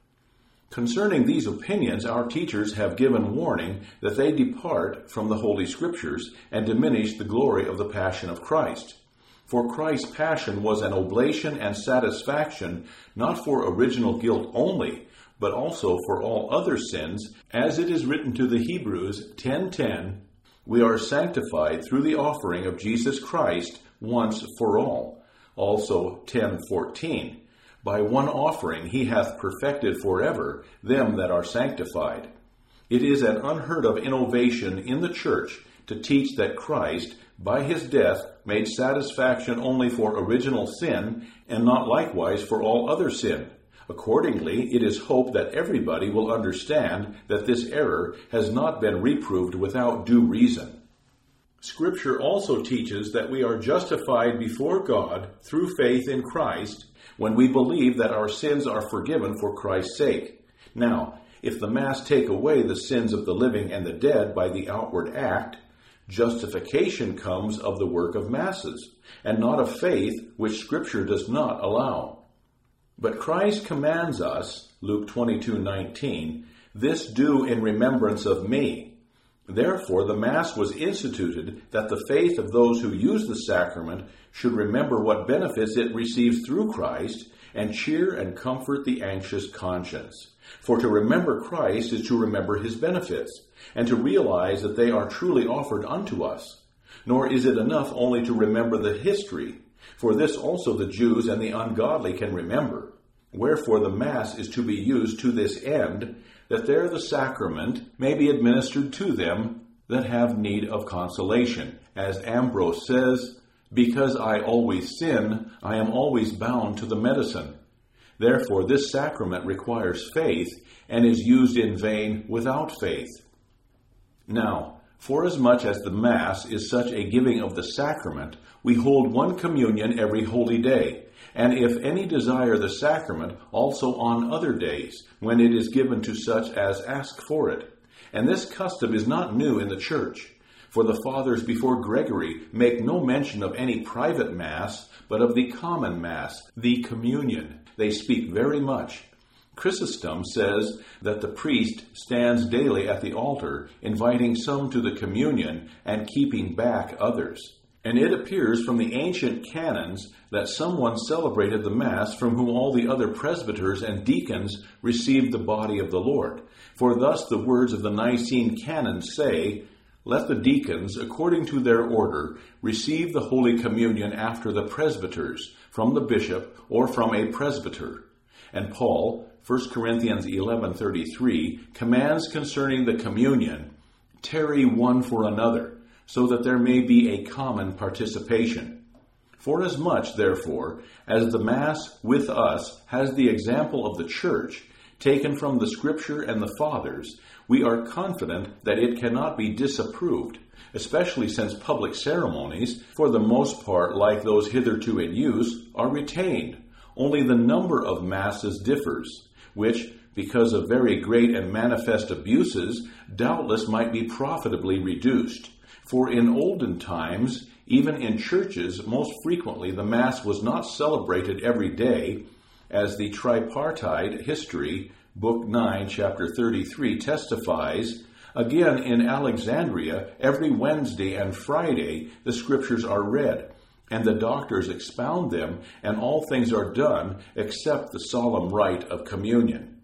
Concerning these opinions, our teachers have given warning that they depart from the Holy Scriptures and diminish the glory of the passion of Christ. For Christ's passion was an oblation and satisfaction not for original guilt only, but also for all other sins, as it is written to the Hebrews ten ten, "We are sanctified through the offering of Jesus Christ once for all." Also ten fourteen, "By one offering he hath perfected forever them that are sanctified." It is an unheard of innovation in the Church to teach that Christ, by his death, made satisfaction only for original sin, and not likewise for all other sin. Accordingly, it is hoped that everybody will understand that this error has not been reproved without due reason. Scripture also teaches that we are justified before God through faith in Christ, when we believe that our sins are forgiven for Christ's sake. Now, if the Mass take away the sins of the living and the dead by the outward act, Justification comes of the work of masses, and not of faith, which Scripture does not allow. But Christ commands us, Luke twenty-two nineteen, "This do in remembrance of me." Therefore the Mass was instituted that the faith of those who use the sacrament should remember what benefits it receives through Christ, and cheer and comfort the anxious conscience. For to remember Christ is to remember his benefits, and to realize that they are truly offered unto us. Nor is it enough only to remember the history, for this also the Jews and the ungodly can remember. Wherefore the Mass is to be used to this end, that there the sacrament may be administered to them that have need of consolation. As Ambrose says, "Because I always sin, I am always bound to the medicine." Therefore this sacrament requires faith, and is used in vain without faith. Now, forasmuch as the Mass is such a giving of the sacrament, we hold one communion every holy day, and if any desire the sacrament, also on other days, when it is given to such as ask for it. And this custom is not new in the Church. For the Fathers before Gregory make no mention of any private Mass, but of the common Mass, the communion. They speak very much. Chrysostom says that the priest stands daily at the altar, inviting some to the communion and keeping back others. And it appears from the ancient canons that someone celebrated the Mass from whom all the other presbyters and deacons received the body of the Lord. For thus the words of the Nicene canons say, "Let the deacons, according to their order, receive the Holy Communion after the presbyters, from the bishop, or from a presbyter." And Paul, First Corinthians eleven thirty-three, commands concerning the communion, "Tarry one for another, so that there may be a common participation." Forasmuch, therefore, as the Mass with us has the example of the Church, taken from the Scripture and the Fathers, we are confident that it cannot be disapproved, especially since public ceremonies, for the most part like those hitherto in use, are retained. Only the number of Masses differs, which, because of very great and manifest abuses, doubtless might be profitably reduced. For in olden times, even in churches, most frequently the Mass was not celebrated every day, as the Tripartite History, Book nine, Chapter thirty-three, testifies. Again, in Alexandria, every Wednesday and Friday the Scriptures are read, and the doctors expound them, and all things are done except the solemn rite of communion.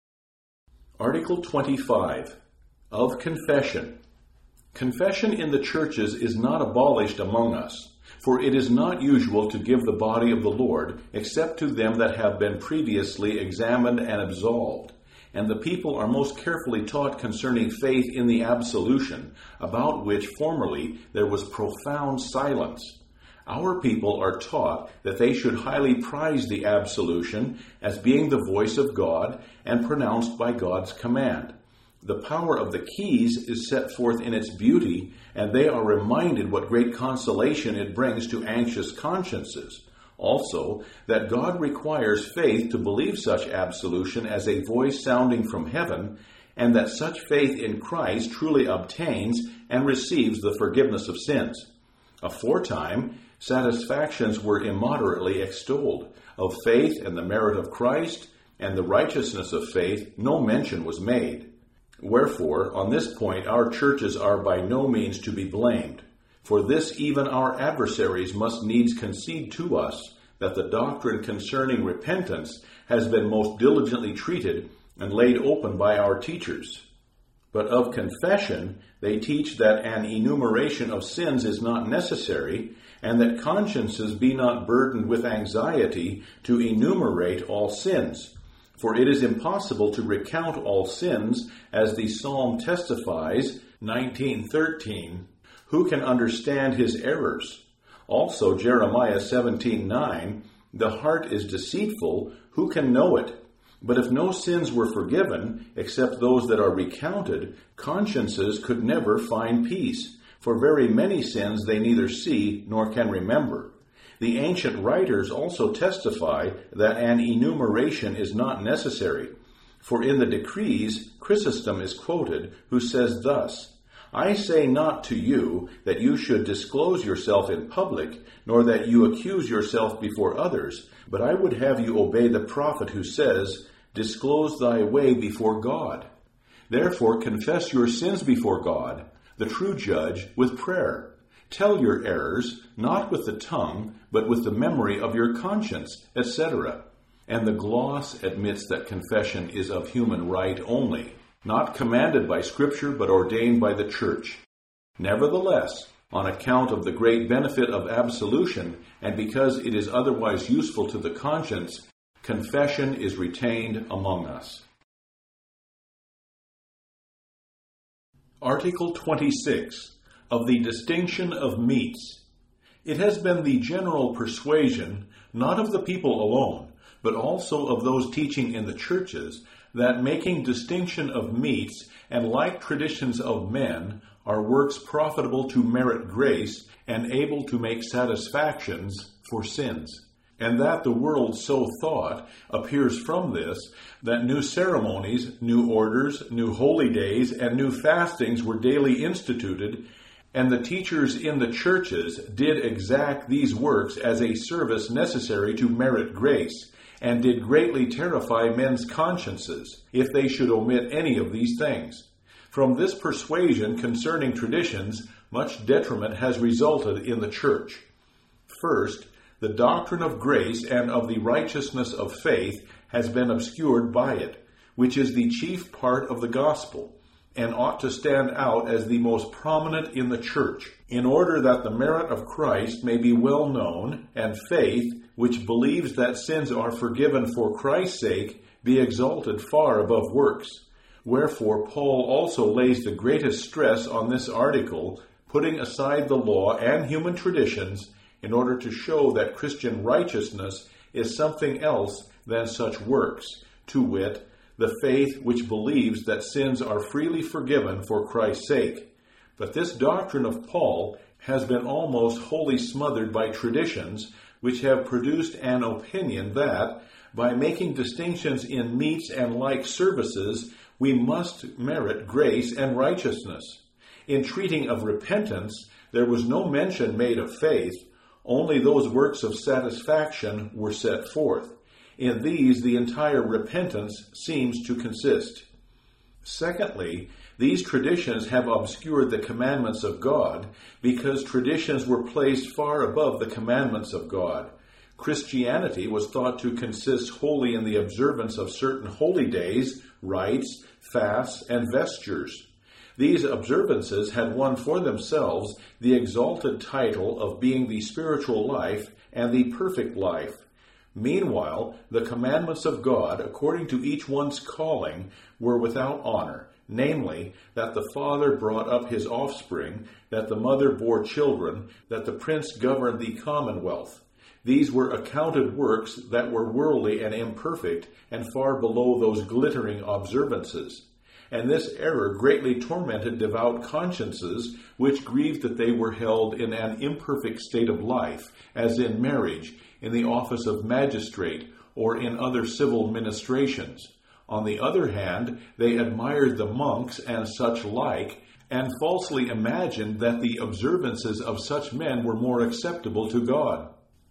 Article twenty-five. Of Confession. Confession in the churches is not abolished among us, for it is not usual to give the body of the Lord except to them that have been previously examined and absolved, and the people are most carefully taught concerning faith in the absolution, about which formerly there was profound silence. Our people are taught that they should highly prize the absolution as being the voice of God and pronounced by God's command. The power of the keys is set forth in its beauty, and they are reminded what great consolation it brings to anxious consciences. Also, that God requires faith to believe such absolution as a voice sounding from heaven, and that such faith in Christ truly obtains and receives the forgiveness of sins. Aforetime, satisfactions were immoderately extolled. Of faith and the merit of Christ, and the righteousness of faith, no mention was made. Wherefore, on this point our churches are by no means to be blamed. For this even our adversaries must needs concede to us, that the doctrine concerning repentance has been most diligently treated and laid open by our teachers. But of confession they teach that an enumeration of sins is not necessary, and that consciences be not burdened with anxiety to enumerate all sins. For it is impossible to recount all sins, as the Psalm testifies, nineteen thirteen, "Who can understand his errors?" Also Jeremiah seventeen nine, "The heart is deceitful, who can know it?" But if no sins were forgiven, except those that are recounted, consciences could never find peace, for very many sins they neither see nor can remember. The ancient writers also testify that an enumeration is not necessary, for in the Decrees Chrysostom is quoted, who says thus, I say not to you that you should disclose yourself in public, nor that you accuse yourself before others, but I would have you obey the prophet who says, Disclose thy way before God. Therefore confess your sins before God, the true judge, with prayer. Tell your errors, not with the tongue, but with the memory of your conscience, et cetera. And the gloss admits that confession is of human right only, not commanded by Scripture, but ordained by the Church. Nevertheless, on account of the great benefit of absolution, and because it is otherwise useful to the conscience, confession is retained among us. Article twenty-six. Of the distinction of meats. It has been the general persuasion, not of the people alone, but also of those teaching in the churches, that making distinction of meats and like traditions of men are works profitable to merit grace and able to make satisfactions for sins. And that the world so thought appears from this, that new ceremonies, new orders, new holy days, and new fastings were daily instituted, and the teachers in the churches did exact these works as a service necessary to merit grace, and did greatly terrify men's consciences, if they should omit any of these things. From this persuasion concerning traditions, much detriment has resulted in the church. First, the doctrine of grace and of the righteousness of faith has been obscured by it, which is the chief part of the gospel, and ought to stand out as the most prominent in the church, in order that the merit of Christ may be well known, and faith, which believes that sins are forgiven for Christ's sake, be exalted far above works. Wherefore Paul also lays the greatest stress on this article, putting aside the law and human traditions, in order to show that Christian righteousness is something else than such works, to wit, the faith which believes that sins are freely forgiven for Christ's sake. But this doctrine of Paul has been almost wholly smothered by traditions, which have produced an opinion that, by making distinctions in meats and like services, we must merit grace and righteousness. In treating of repentance, there was no mention made of faith, only those works of satisfaction were set forth. In these, the entire repentance seems to consist. Secondly, these traditions have obscured the commandments of God, because traditions were placed far above the commandments of God. Christianity was thought to consist wholly in the observance of certain holy days, rites, fasts, and vestures. These observances had won for themselves the exalted title of being the spiritual life and the perfect life. Meanwhile, the commandments of God, according to each one's calling, were without honor, namely, that the father brought up his offspring, that the mother bore children, that the prince governed the commonwealth. These were accounted works that were worldly and imperfect, and far below those glittering observances. And this error greatly tormented devout consciences, which grieved that they were held in an imperfect state of life, as in marriage, in the office of magistrate, or in other civil ministrations. On the other hand, they admired the monks and such like, and falsely imagined that the observances of such men were more acceptable to God.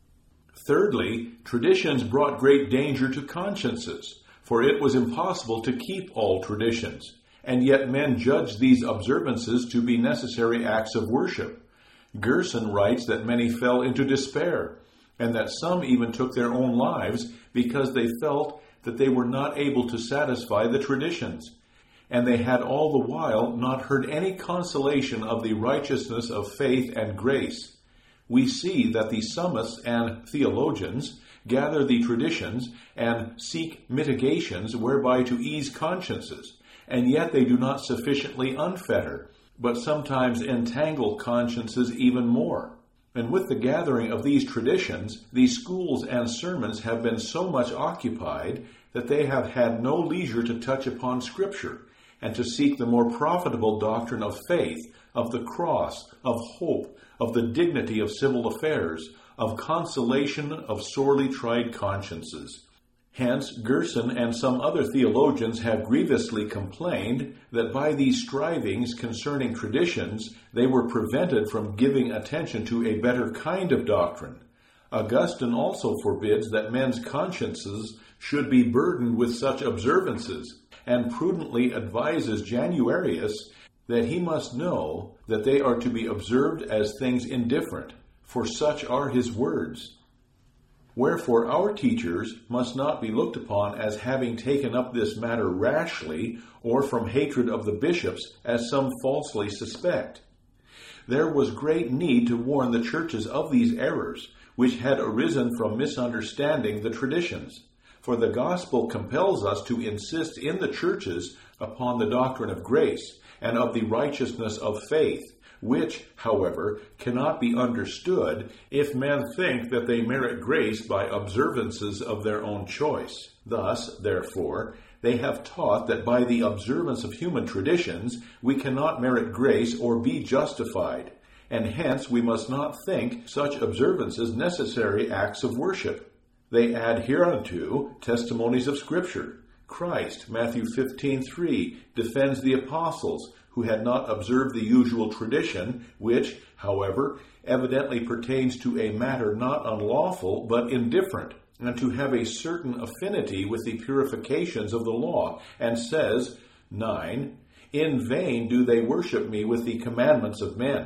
Thirdly, traditions brought great danger to consciences, for it was impossible to keep all traditions, and yet men judged these observances to be necessary acts of worship. Gerson writes that many fell into despair, and that some even took their own lives because they felt that they were not able to satisfy the traditions, and they had all the while not heard any consolation of the righteousness of faith and grace. We see that the summists and theologians gather the traditions and seek mitigations whereby to ease consciences, and yet they do not sufficiently unfetter, but sometimes entangle consciences even more. And with the gathering of these traditions, these schools and sermons have been so much occupied that they have had no leisure to touch upon Scripture, and to seek the more profitable doctrine of faith, of the cross, of hope, of the dignity of civil affairs, of consolation of sorely tried consciences. Hence, Gerson and some other theologians have grievously complained that by these strivings concerning traditions, they were prevented from giving attention to a better kind of doctrine. Augustine also forbids that men's consciences should be burdened with such observances, and prudently advises Januarius that he must know that they are to be observed as things indifferent, for such are his words. Wherefore our teachers must not be looked upon as having taken up this matter rashly, or from hatred of the bishops, as some falsely suspect. There was great need to warn the churches of these errors, which had arisen from misunderstanding the traditions. For the gospel compels us to insist in the churches upon the doctrine of grace, and of the righteousness of faith, which, however, cannot be understood if men think that they merit grace by observances of their own choice. Thus, therefore, they have taught that by the observance of human traditions we cannot merit grace or be justified, and hence we must not think such observances necessary acts of worship. They add hereunto testimonies of Scripture. Christ, Matthew fifteen three, defends the apostles, who had not observed the usual tradition, which, however, evidently pertains to a matter not unlawful, but indifferent, and to have a certain affinity with the purifications of the law, and says, nine, in vain do they worship me with the commandments of men.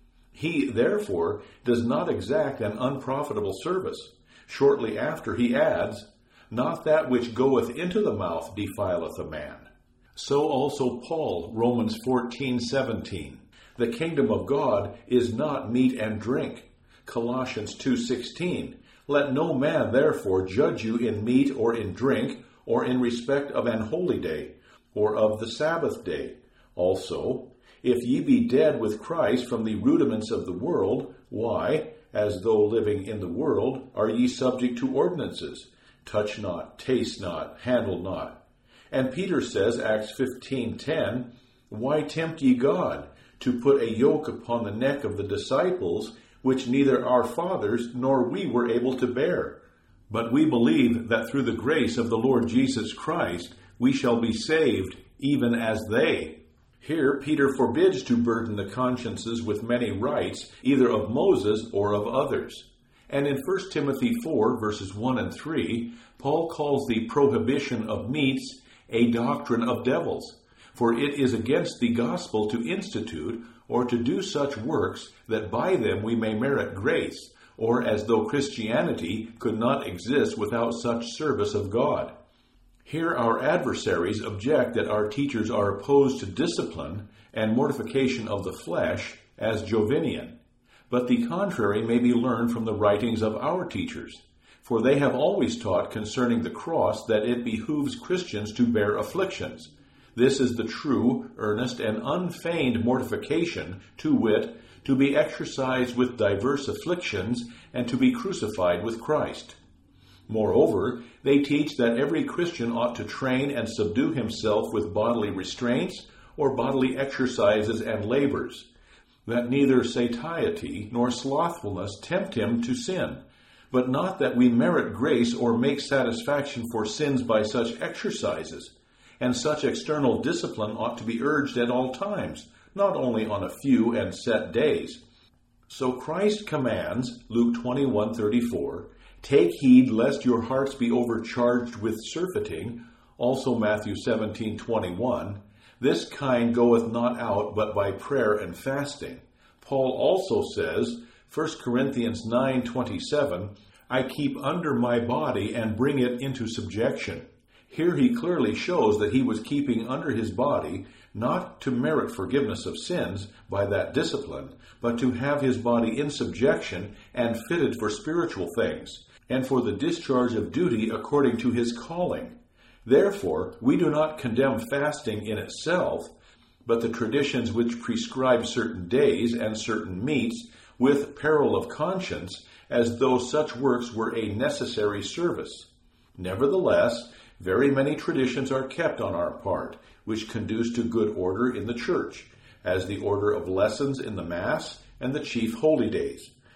He, therefore, does not exact an unprofitable service. Shortly after he adds, not that which goeth into the mouth defileth a man. So also Paul, Romans fourteen seventeen. The kingdom of God is not meat and drink. Colossians two sixteen. Let no man therefore judge you in meat or in drink, or in respect of an holy day, or of the Sabbath day. Also, if ye be dead with Christ from the rudiments of the world, why, as though living in the world, are ye subject to ordinances? Touch not, taste not, handle not. And Peter says, Acts fifteen ten, why tempt ye God, to put a yoke upon the neck of the disciples, which neither our fathers nor we were able to bear? But we believe that through the grace of the Lord Jesus Christ we shall be saved, even as they. Here Peter forbids to burden the consciences with many rites, either of Moses or of others. And in First Timothy four, verses one and three, Paul calls the prohibition of meats a doctrine of devils, for it is against the gospel to institute or to do such works that by them we may merit grace, or as though Christianity could not exist without such service of God. Here our adversaries object that our teachers are opposed to discipline and mortification of the flesh, as Jovinian. But the contrary may be learned from the writings of our teachers. For they have always taught concerning the cross that it behooves Christians to bear afflictions. This is the true, earnest, and unfeigned mortification, to wit, to be exercised with diverse afflictions, and to be crucified with Christ. Moreover, they teach that every Christian ought to train and subdue himself with bodily restraints, or bodily exercises and labors, that neither satiety nor slothfulness tempt him to sin, but not that we merit grace or make satisfaction for sins by such exercises. And such external discipline ought to be urged at all times, not only on a few and set days. So Christ commands, Luke twenty-one thirty-four, take heed lest your hearts be overcharged with surfeiting, also Matthew seventeen twenty-one, this kind goeth not out but by prayer and fasting. Paul also says, First Corinthians nine twenty-seven, I keep under my body and bring it into subjection. Here he clearly shows that he was keeping under his body, not to merit forgiveness of sins by that discipline, but to have his body in subjection and fitted for spiritual things, and for the discharge of duty according to his calling. Therefore, we do not condemn fasting in itself, but the traditions which prescribe certain days and certain meats, with peril of conscience, as though such works were a necessary service. Nevertheless, very many traditions are kept on our part, which conduce to good order in the church, as the order of lessons in the Mass and the chief holy days.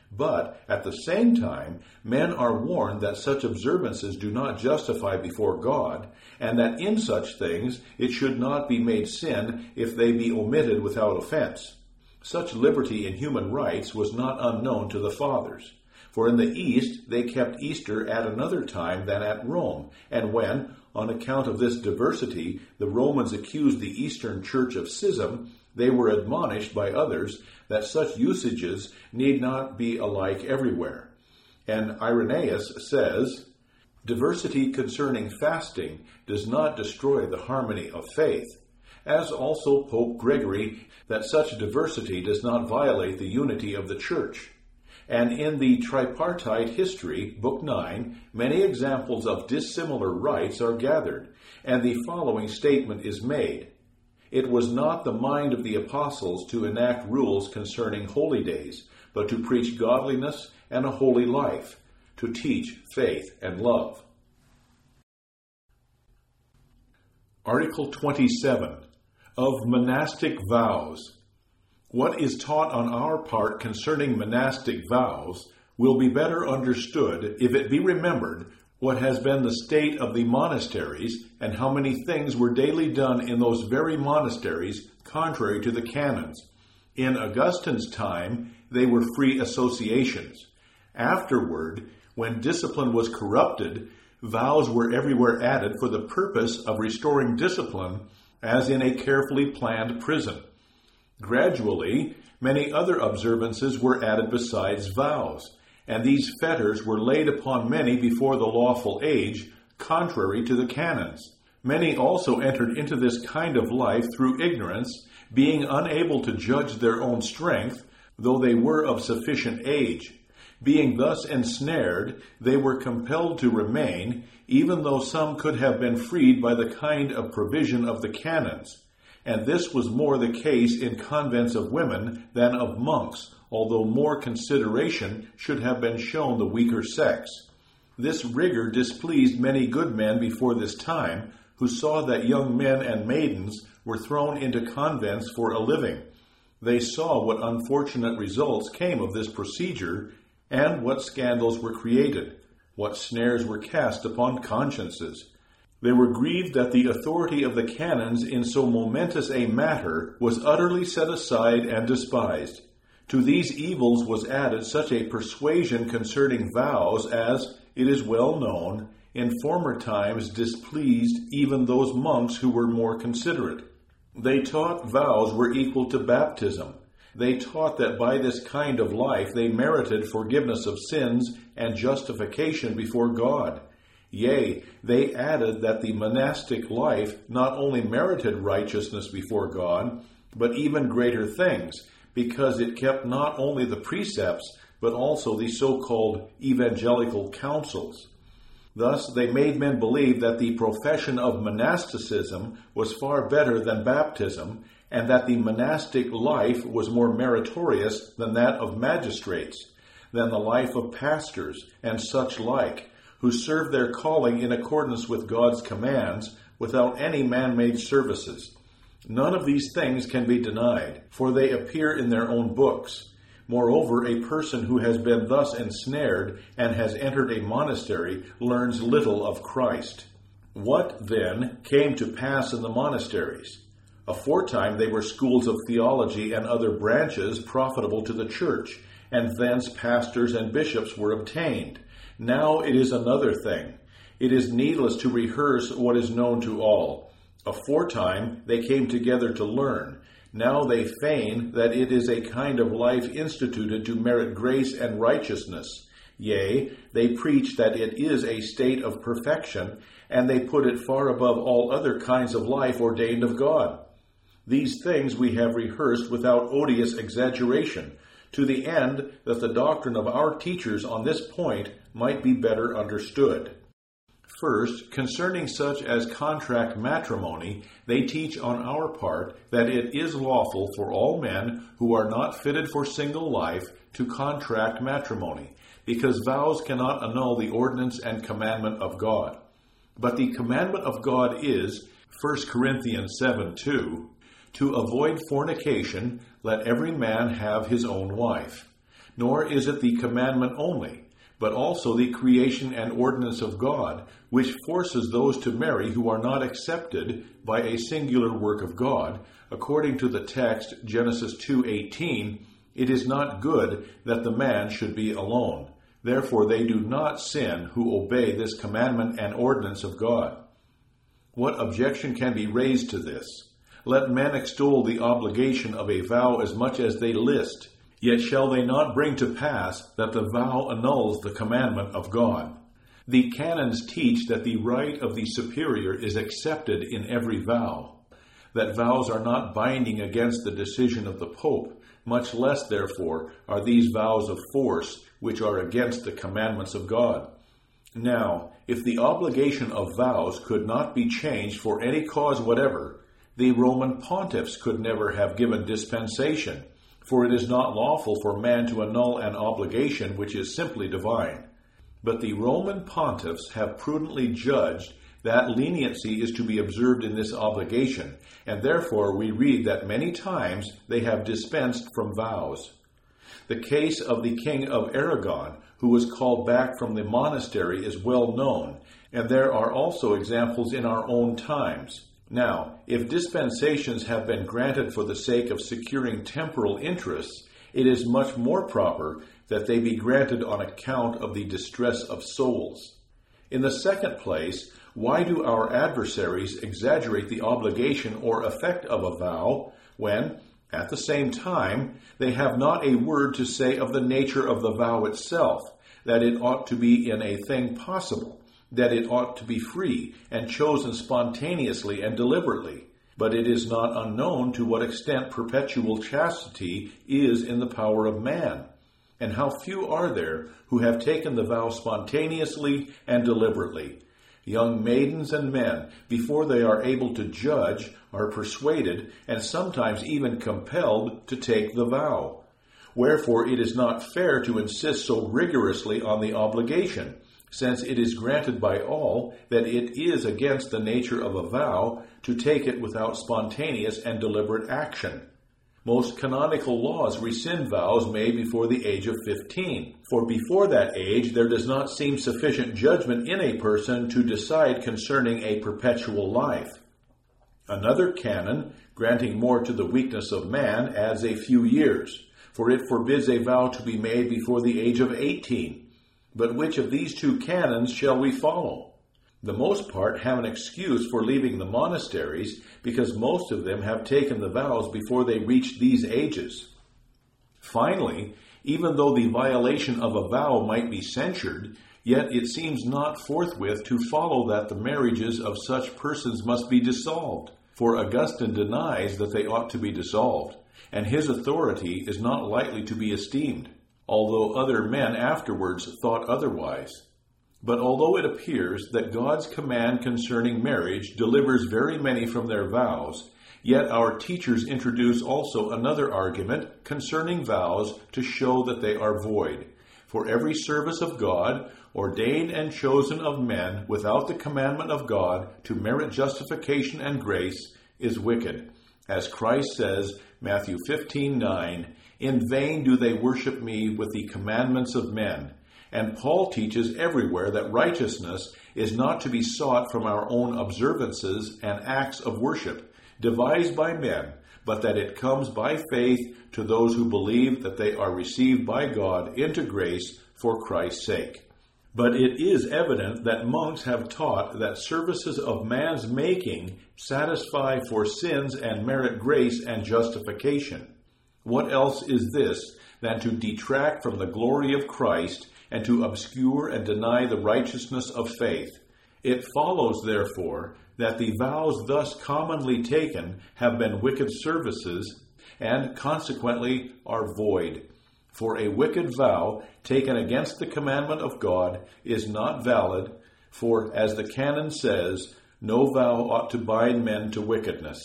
But, at the same time, men are warned that such observances do not justify before God, and that in such things it should not be made sin if they be omitted without offense. Such liberty in human rights was not unknown to the fathers. For in the East they kept Easter at another time than at Rome, and when, on account of this diversity, the Romans accused the Eastern Church of schism, they were admonished by others that such usages need not be alike everywhere. And Irenaeus says, "Diversity concerning fasting does not destroy the harmony of faith," as also Pope Gregory, that such diversity does not violate the unity of the Church. And in the Tripartite History, Book nine, many examples of dissimilar rites are gathered, and the following statement is made. It was not the mind of the apostles to enact rules concerning holy days, but to preach godliness and a holy life, to teach faith and love. Article twenty-seven. Of monastic vows. What is taught on our part concerning monastic vows will be better understood if it be remembered what has been the state of the monasteries and how many things were daily done in those very monasteries contrary to the canons. In Augustine's time, they were free associations. Afterward, when discipline was corrupted, vows were everywhere added for the purpose of restoring discipline, as in a carefully planned prison. Gradually, many other observances were added besides vows, and these fetters were laid upon many before the lawful age, contrary to the canons. Many also entered into this kind of life through ignorance, being unable to judge their own strength, though they were of sufficient age. Being thus ensnared, they were compelled to remain, even though some could have been freed by the kind of provision of the canons. And this was more the case in convents of women than of monks, although more consideration should have been shown the weaker sex. This rigor displeased many good men before this time, who saw that young men and maidens were thrown into convents for a living. They saw what unfortunate results came of this procedure, and what scandals were created, what snares were cast upon consciences. They were grieved that the authority of the canons in so momentous a matter was utterly set aside and despised. To these evils was added such a persuasion concerning vows as, it is well known, in former times displeased even those monks who were more considerate. They taught vows were equal to baptism. They taught that by this kind of life they merited forgiveness of sins and justification before God. Yea, they added that the monastic life not only merited righteousness before God, but even greater things, because it kept not only the precepts, but also the so-called evangelical counsels. Thus they made men believe that the profession of monasticism was far better than baptism, and that the monastic life was more meritorious than that of magistrates, than the life of pastors and such like, who serve their calling in accordance with God's commands without any man-made services. None of these things can be denied, for they appear in their own books. Moreover, a person who has been thus ensnared and has entered a monastery learns little of Christ. What, then, came to pass in the monasteries? Aforetime they were schools of theology and other branches profitable to the church, and thence pastors and bishops were obtained. Now it is another thing. It is needless to rehearse what is known to all. Aforetime they came together to learn. Now they feign that it is a kind of life instituted to merit grace and righteousness. Yea, they preach that it is a state of perfection, and they put it far above all other kinds of life ordained of God. These things we have rehearsed without odious exaggeration, to the end that the doctrine of our teachers on this point might be better understood. First, concerning such as contract matrimony, they teach on our part that it is lawful for all men who are not fitted for single life to contract matrimony, because vows cannot annul the ordinance and commandment of God. But the commandment of God is, First Corinthians seven two, to avoid fornication, let every man have his own wife. Nor is it the commandment only, but also the creation and ordinance of God, which forces those to marry who are not accepted by a singular work of God. According to the text, Genesis two eighteen, it is not good that the man should be alone. Therefore they do not sin who obey this commandment and ordinance of God. What objection can be raised to this? Let men extol the obligation of a vow as much as they list, yet shall they not bring to pass that the vow annuls the commandment of God. The canons teach that the right of the superior is accepted in every vow, that vows are not binding against the decision of the Pope, much less, therefore, are these vows of force which are against the commandments of God. Now, if the obligation of vows could not be changed for any cause whatever, the Roman pontiffs could never have given dispensation, for it is not lawful for man to annul an obligation which is simply divine. But the Roman pontiffs have prudently judged that leniency is to be observed in this obligation, and therefore we read that many times they have dispensed from vows. The case of the King of Aragon, who was called back from the monastery, is well known, and there are also examples in our own times. Now, if dispensations have been granted for the sake of securing temporal interests, it is much more proper that they be granted on account of the distress of souls. In the second place, why do our adversaries exaggerate the obligation or effect of a vow when, at the same time, they have not a word to say of the nature of the vow itself, that it ought to be in a thing possible, that it ought to be free and chosen spontaneously and deliberately, but it is not unknown to what extent perpetual chastity is in the power of man, and how few are there who have taken the vow spontaneously and deliberately. Young maidens and men, before they are able to judge, are persuaded and sometimes even compelled to take the vow. Wherefore it is not fair to insist so rigorously on the obligation, since it is granted by all that it is against the nature of a vow to take it without spontaneous and deliberate action. Most canonical laws rescind vows made before the age of fifteen, for before that age there does not seem sufficient judgment in a person to decide concerning a perpetual life. Another canon, granting more to the weakness of man, adds a few years, for it forbids a vow to be made before the age of eighteen. But which of these two canons shall we follow? The most part have an excuse for leaving the monasteries, because most of them have taken the vows before they reached these ages. Finally, even though the violation of a vow might be censured, yet it seems not forthwith to follow that the marriages of such persons must be dissolved, for Augustine denies that they ought to be dissolved, and his authority is not lightly to be esteemed, although other men afterwards thought otherwise. But although it appears that God's command concerning marriage delivers very many from their vows, yet our teachers introduce also another argument concerning vows to show that they are void. For every service of God, ordained and chosen of men without the commandment of God to merit justification and grace, is wicked. As Christ says, Matthew fifteen nine, "In vain do they worship me with the commandments of men." And Paul teaches everywhere that righteousness is not to be sought from our own observances and acts of worship, devised by men, but that it comes by faith to those who believe that they are received by God into grace for Christ's sake. But it is evident that monks have taught that services of man's making satisfy for sins and merit grace and justification. What else is this than to detract from the glory of Christ and to obscure and deny the righteousness of faith? It follows, therefore, that the vows thus commonly taken have been wicked services, and consequently are void. For a wicked vow taken against the commandment of God is not valid, for, as the canon says, no vow ought to bind men to wickedness.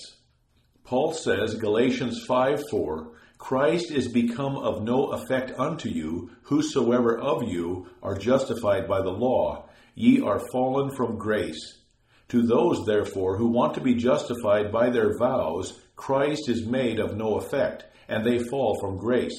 Paul says, Galatians five four, "Christ is become of no effect unto you, whosoever of you are justified by the law. Ye are fallen from grace." To those, therefore, who want to be justified by their vows, Christ is made of no effect, and they fall from grace.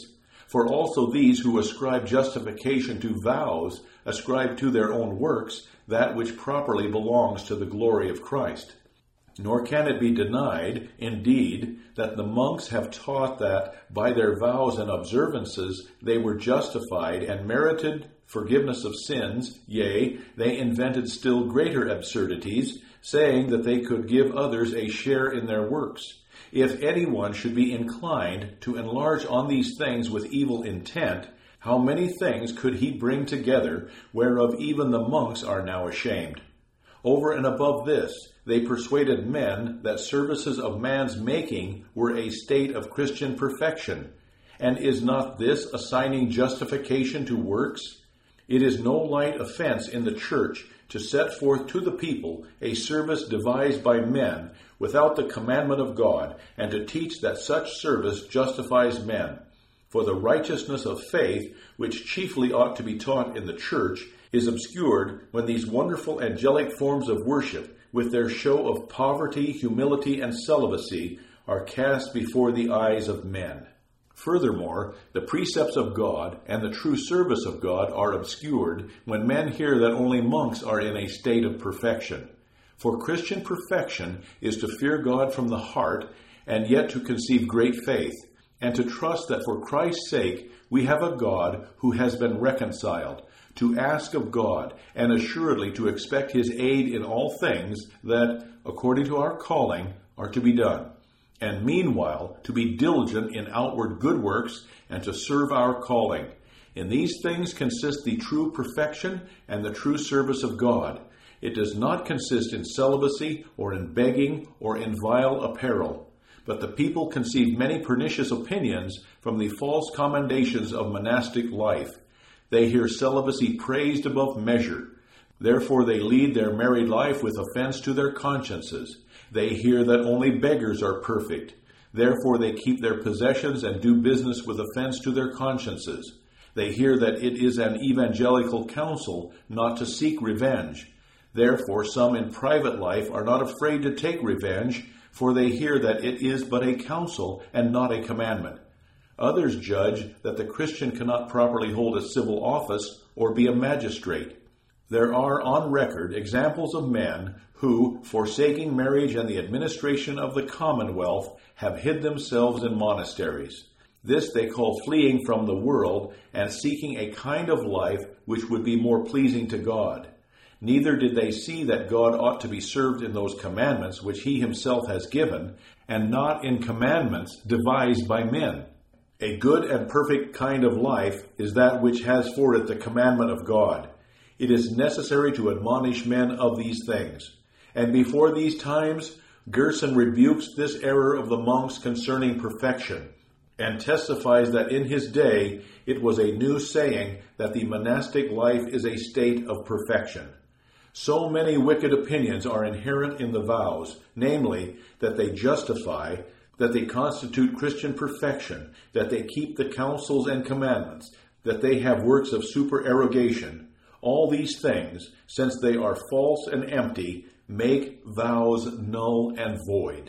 For also these who ascribe justification to vows ascribe to their own works that which properly belongs to the glory of Christ. Nor can it be denied, indeed, that the monks have taught that by their vows and observances they were justified and merited forgiveness of sins, yea, they invented still greater absurdities, saying that they could give others a share in their works. If anyone should be inclined to enlarge on these things with evil intent, how many things could he bring together, whereof even the monks are now ashamed? Over and above this, they persuaded men that services of man's making were a state of Christian perfection. And is not this assigning justification to works? It is no light offense in the church to set forth to the people a service devised by men without the commandment of God, and to teach that such service justifies men. For the righteousness of faith, which chiefly ought to be taught in the church, is obscured when these wonderful angelic forms of worship, with their show of poverty, humility, and celibacy, are cast before the eyes of men. Furthermore, the precepts of God and the true service of God are obscured when men hear that only monks are in a state of perfection. For Christian perfection is to fear God from the heart, and yet to conceive great faith, and to trust that for Christ's sake we have a God who has been reconciled, to ask of God, and assuredly to expect his aid in all things that, according to our calling, are to be done. And meanwhile, to be diligent in outward good works, and to serve our calling. In these things consist the true perfection and the true service of God. It does not consist in celibacy, or in begging, or in vile apparel. But the people conceive many pernicious opinions from the false commendations of monastic life. They hear celibacy praised above measure. Therefore they lead their married life with offense to their consciences. They hear that only beggars are perfect. Therefore they keep their possessions and do business with offense to their consciences. They hear that it is an evangelical counsel not to seek revenge. Therefore some in private life are not afraid to take revenge, for they hear that it is but a counsel and not a commandment. Others judge that the Christian cannot properly hold a civil office or be a magistrate. There are on record examples of men who, forsaking marriage and the administration of the commonwealth, have hid themselves in monasteries. This they call fleeing from the world and seeking a kind of life which would be more pleasing to God. Neither did they see that God ought to be served in those commandments which he himself has given, and not in commandments devised by men. A good and perfect kind of life is that which has for it the commandment of God. It is necessary to admonish men of these things. And before these times, Gerson rebukes this error of the monks concerning perfection, and testifies that in his day it was a new saying that the monastic life is a state of perfection. So many wicked opinions are inherent in the vows, namely, that they justify, that they constitute Christian perfection, that they keep the counsels and commandments, that they have works of supererogation. All these things, since they are false and empty, make vows null and void.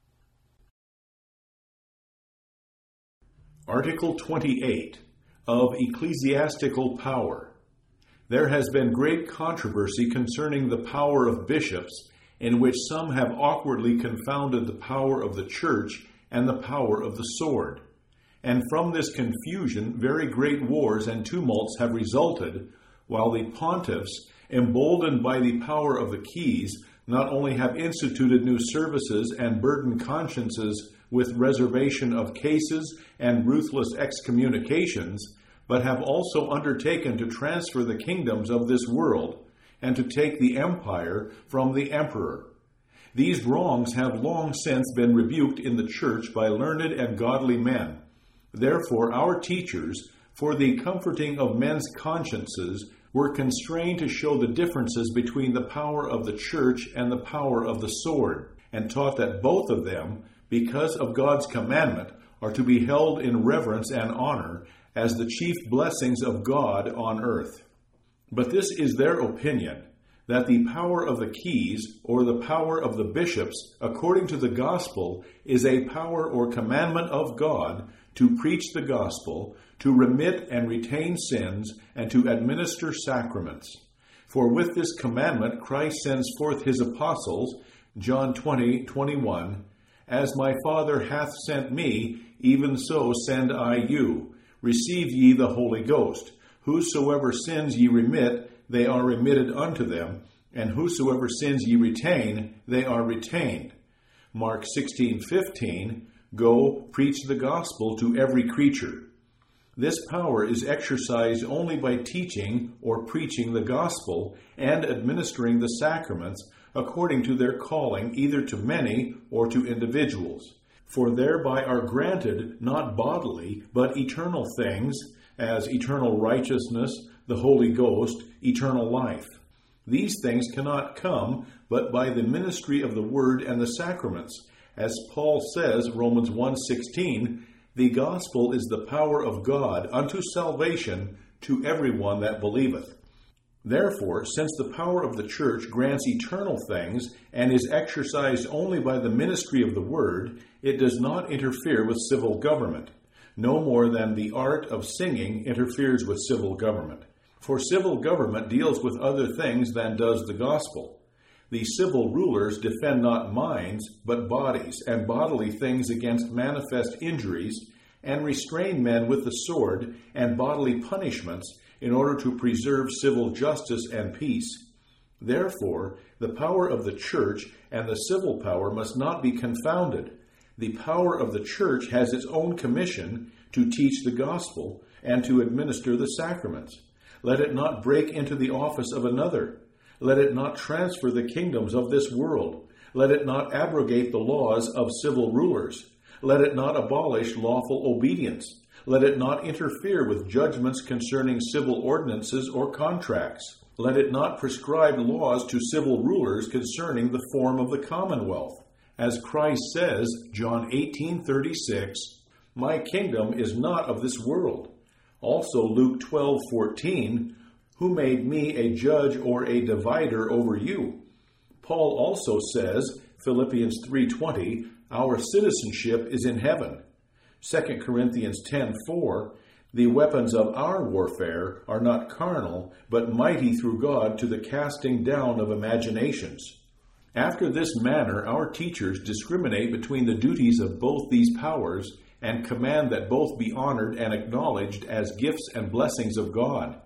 Article twenty-eight, of Ecclesiastical Power. There has been great controversy concerning the power of bishops, in which some have awkwardly confounded the power of the church and the power of the sword. And from this confusion very great wars and tumults have resulted, while the pontiffs, emboldened by the power of the keys, not only have instituted new services and burdened consciences with reservation of cases and ruthless excommunications, but have also undertaken to transfer the kingdoms of this world, and to take the empire from the emperor. These wrongs have long since been rebuked in the church by learned and godly men. Therefore our teachers, for the comforting of men's consciences, were constrained to show the differences between the power of the church and the power of the sword, and taught that both of them, because of God's commandment, are to be held in reverence and honor as the chief blessings of God on earth. But this is their opinion, that the power of the keys, or the power of the bishops, according to the gospel, is a power or commandment of God to preach the gospel, to remit and retain sins, and to administer sacraments. For with this commandment Christ sends forth his apostles, John twenty twenty-one, As my Father hath sent me, even so send I you. Receive ye the Holy Ghost. Whosoever sins ye remit, they are remitted unto them, and whosoever sins ye retain, they are retained. Mark sixteen fifteen, Go, preach the gospel to every creature. This power is exercised only by teaching or preaching the gospel and administering the sacraments according to their calling either to many or to individuals. For thereby are granted not bodily, but eternal things, as eternal righteousness, the Holy Ghost, eternal life. These things cannot come but by the ministry of the Word and the sacraments. As Paul says, Romans one sixteen, The gospel is the power of God unto salvation to everyone that believeth. Therefore, since the power of the church grants eternal things and is exercised only by the ministry of the Word, it does not interfere with civil government, no more than the art of singing interferes with civil government. For civil government deals with other things than does the gospel. The civil rulers defend not minds, but bodies, and bodily things against manifest injuries, and restrain men with the sword and bodily punishments in order to preserve civil justice and peace. Therefore, the power of the church and the civil power must not be confounded. The power of the church has its own commission to teach the gospel and to administer the sacraments. Let it not break into the office of another. Let it not transfer the kingdoms of this world. Let it not abrogate the laws of civil rulers. Let it not abolish lawful obedience. Let it not interfere with judgments concerning civil ordinances or contracts. Let it not prescribe laws to civil rulers concerning the form of the commonwealth. As Christ says, John eighteen thirty-six, My kingdom is not of this world. Also Luke twelve fourteen, Who made me a judge or a divider over you? Paul also says, Philippians three twenty, Our citizenship is in heaven. Second Corinthians ten four, The weapons of our warfare are not carnal, but mighty through God to the casting down of imaginations. After this manner our teachers discriminate between the duties of both these powers, and command that both be honored and acknowledged as gifts and blessings of God.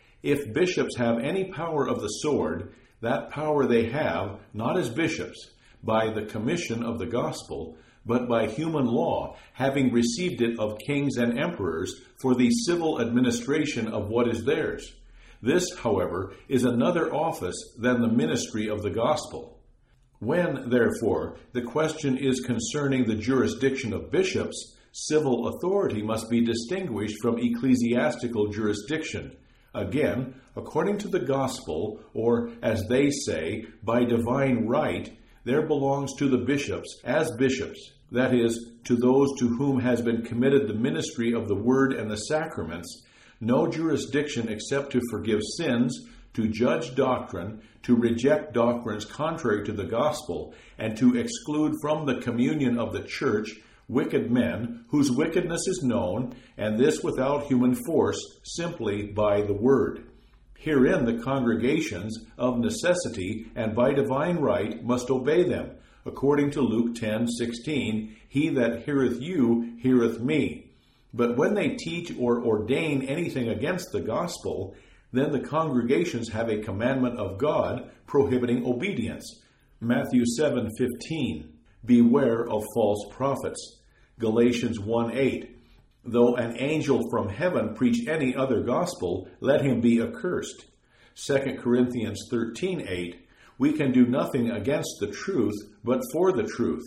If bishops have any power of the sword, that power they have, not as bishops, by the commission of the gospel, but by human law, having received it of kings and emperors for the civil administration of what is theirs. This, however, is another office than the ministry of the gospel. When, therefore, the question is concerning the jurisdiction of bishops, civil authority must be distinguished from ecclesiastical jurisdiction. Again, according to the gospel, or as they say, by divine right, there belongs to the bishops as bishops, that is, to those to whom has been committed the ministry of the word and the sacraments, no jurisdiction except to forgive sins, to judge doctrine, to reject doctrines contrary to the gospel, and to exclude from the communion of the church wicked men whose wickedness is known, and this without human force, simply by the word. Herein the congregations, of necessity and by divine right, must obey them, according to Luke ten sixteen, He that heareth you heareth me. But when they teach or ordain anything against the gospel, then the congregations have a commandment of God prohibiting obedience. Matthew seven fifteen. Beware of false prophets. Galatians one eight. Though an angel from heaven preach any other gospel, let him be accursed. Second Corinthians thirteen eight. We can do nothing against the truth, but for the truth.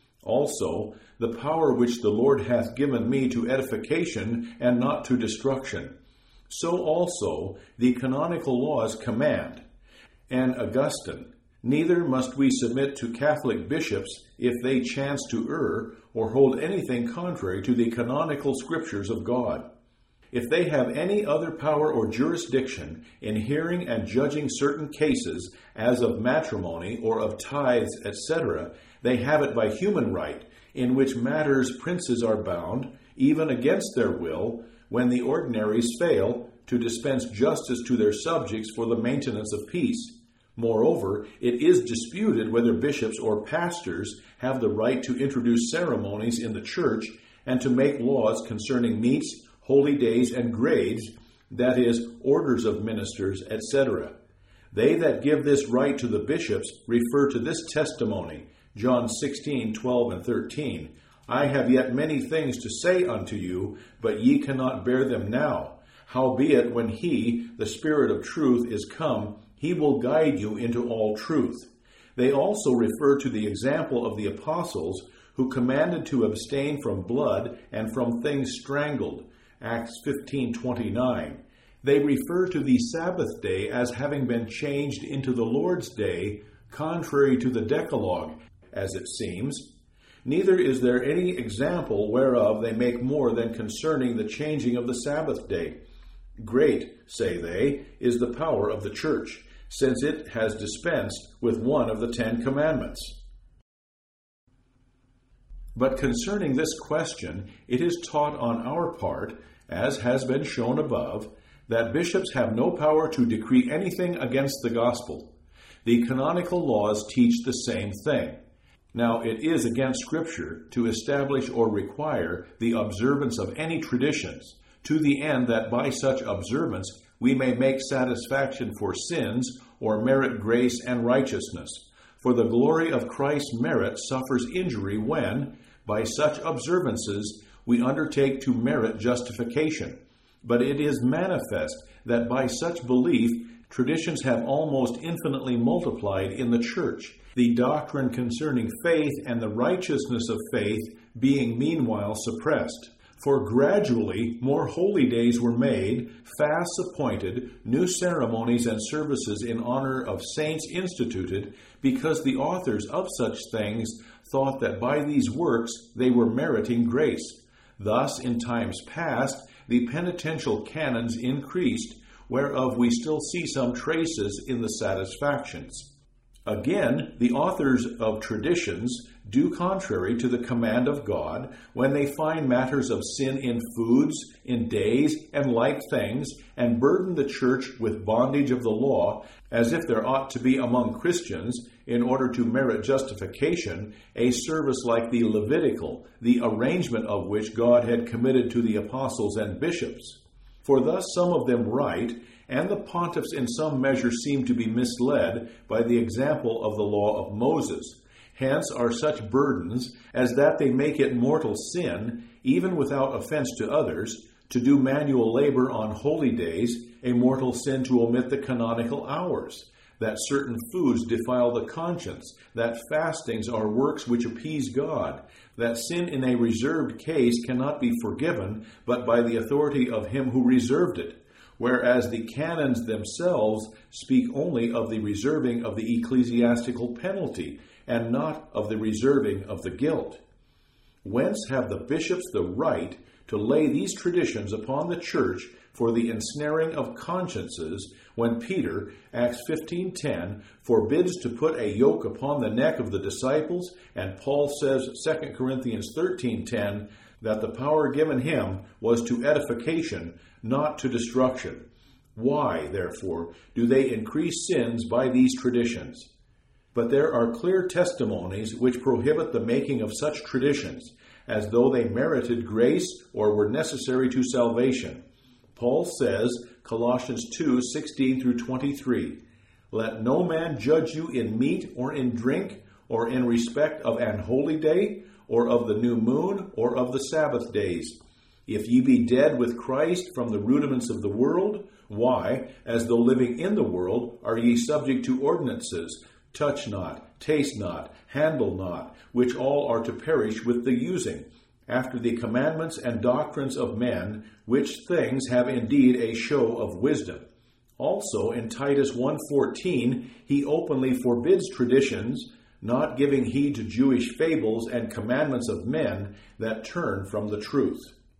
Also, the power which the Lord hath given me to edification and not to destruction. So also the canonical laws command. And Augustine, Neither must we submit to Catholic bishops if they chance to err or hold anything contrary to the canonical scriptures of God. If they have any other power or jurisdiction in hearing and judging certain cases, as of matrimony or of tithes, et cetera, they have it by human right, in which matters princes are bound, even against their will, when the ordinaries fail to dispense justice to their subjects for the maintenance of peace. Moreover, it is disputed whether bishops or pastors have the right to introduce ceremonies in the church and to make laws concerning meats, holy days, and grades, that is, orders of ministers, et cetera. They that give this right to the bishops refer to this testimony, John sixteen, twelve, and thirteen. I have yet many things to say unto you, but ye cannot bear them now. Howbeit, when he, the Spirit of truth, is come, he will guide you into all truth. They also refer to the example of the apostles, who commanded to abstain from blood and from things strangled, Acts fifteen twenty-nine. They refer to the Sabbath day as having been changed into the Lord's day, contrary to the Decalogue, as it seems. Neither is there any example whereof they make more than concerning the changing of the Sabbath day. Great, say they, is the power of the church, since it has dispensed with one of the Ten Commandments. But concerning this question, it is taught on our part, as has been shown above, that bishops have no power to decree anything against the gospel. The canonical laws teach the same thing. Now, it is against Scripture to establish or require the observance of any traditions, to the end that by such observance we may make satisfaction for sins or merit grace and righteousness. For the glory of Christ's merit suffers injury when, by such observances, we undertake to merit justification. But it is manifest that by such belief traditions have almost infinitely multiplied in the church, the doctrine concerning faith and the righteousness of faith being meanwhile suppressed. For gradually more holy days were made, fasts appointed, new ceremonies and services in honor of saints instituted, because the authors of such things thought that by these works they were meriting grace. Thus, in times past, the penitential canons increased, whereof we still see some traces in the satisfactions. Again, the authors of traditions do contrary to the command of God when they find matters of sin in foods, in days, and like things, and burden the church with bondage of the law, as if there ought to be among Christians, in order to merit justification, a service like the Levitical, the arrangement of which God had committed to the apostles and bishops. For thus some of them write, and the pontiffs in some measure seem to be misled by the example of the law of Moses. Hence are such burdens, as that they make it mortal sin, even without offense to others, to do manual labor on holy days, a mortal sin to omit the canonical hours, that certain foods defile the conscience, that fastings are works which appease God, that sin in a reserved case cannot be forgiven but by the authority of him who reserved it, whereas the canons themselves speak only of the reserving of the ecclesiastical penalty, and not of the reserving of the guilt. Whence have the bishops the right to lay these traditions upon the church for the ensnaring of consciences, when Peter, Acts fifteen ten, forbids to put a yoke upon the neck of the disciples, and Paul says, Second Corinthians thirteen ten, that the power given him was to edification, not to destruction? Why, therefore, do they increase sins by these traditions? But there are clear testimonies which prohibit the making of such traditions, as though they merited grace or were necessary to salvation. Paul says, Colossians two sixteen through twenty-three, Let no man judge you in meat or in drink, or in respect of an holy day, or of the new moon, or of the Sabbath days. If ye be dead with Christ from the rudiments of the world, why, as though living in the world, are ye subject to ordinances, touch not, taste not, handle not, which all are to perish with the using, after the commandments and doctrines of men, which things have indeed a show of wisdom. Also in Titus one fourteen he openly forbids traditions, not giving heed to Jewish fables and commandments of men that turn from the truth.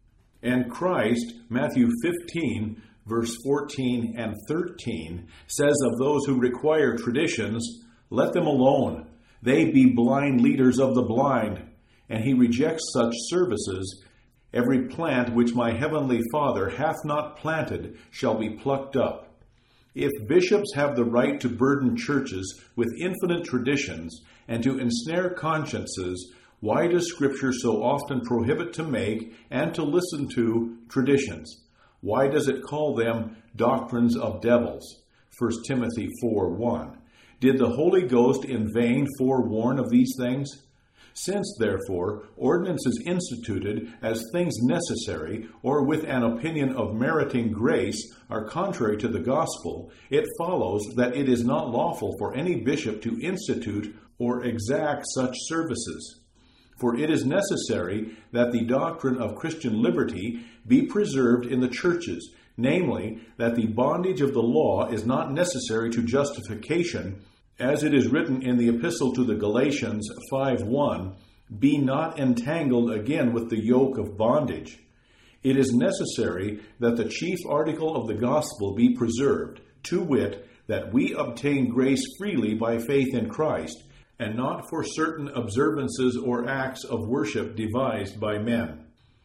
And Christ, Matthew fifteen, verse fourteen and thirteen, says of those who require traditions, Let them alone. They be blind leaders of the blind. And he rejects such services, Every plant which my heavenly Father hath not planted shall be plucked up. If bishops have the right to burden churches with infinite traditions and to ensnare consciences, why does Scripture so often prohibit to make and to listen to traditions? Why does it call them doctrines of devils? First Timothy four one. Did the Holy Ghost in vain forewarn of these things? Since, therefore, ordinances instituted as things necessary, or with an opinion of meriting grace, are contrary to the gospel, it follows that it is not lawful for any bishop to institute or exact such services. For it is necessary that the doctrine of Christian liberty be preserved in the churches, namely, that the bondage of the law is not necessary to justification, as it is written in the Epistle to the Galatians five one, "Be not entangled again with the yoke of bondage." It is necessary that the chief article of the gospel be preserved, to wit, that we obtain grace freely by faith in Christ, and not for certain observances or acts of worship devised by men.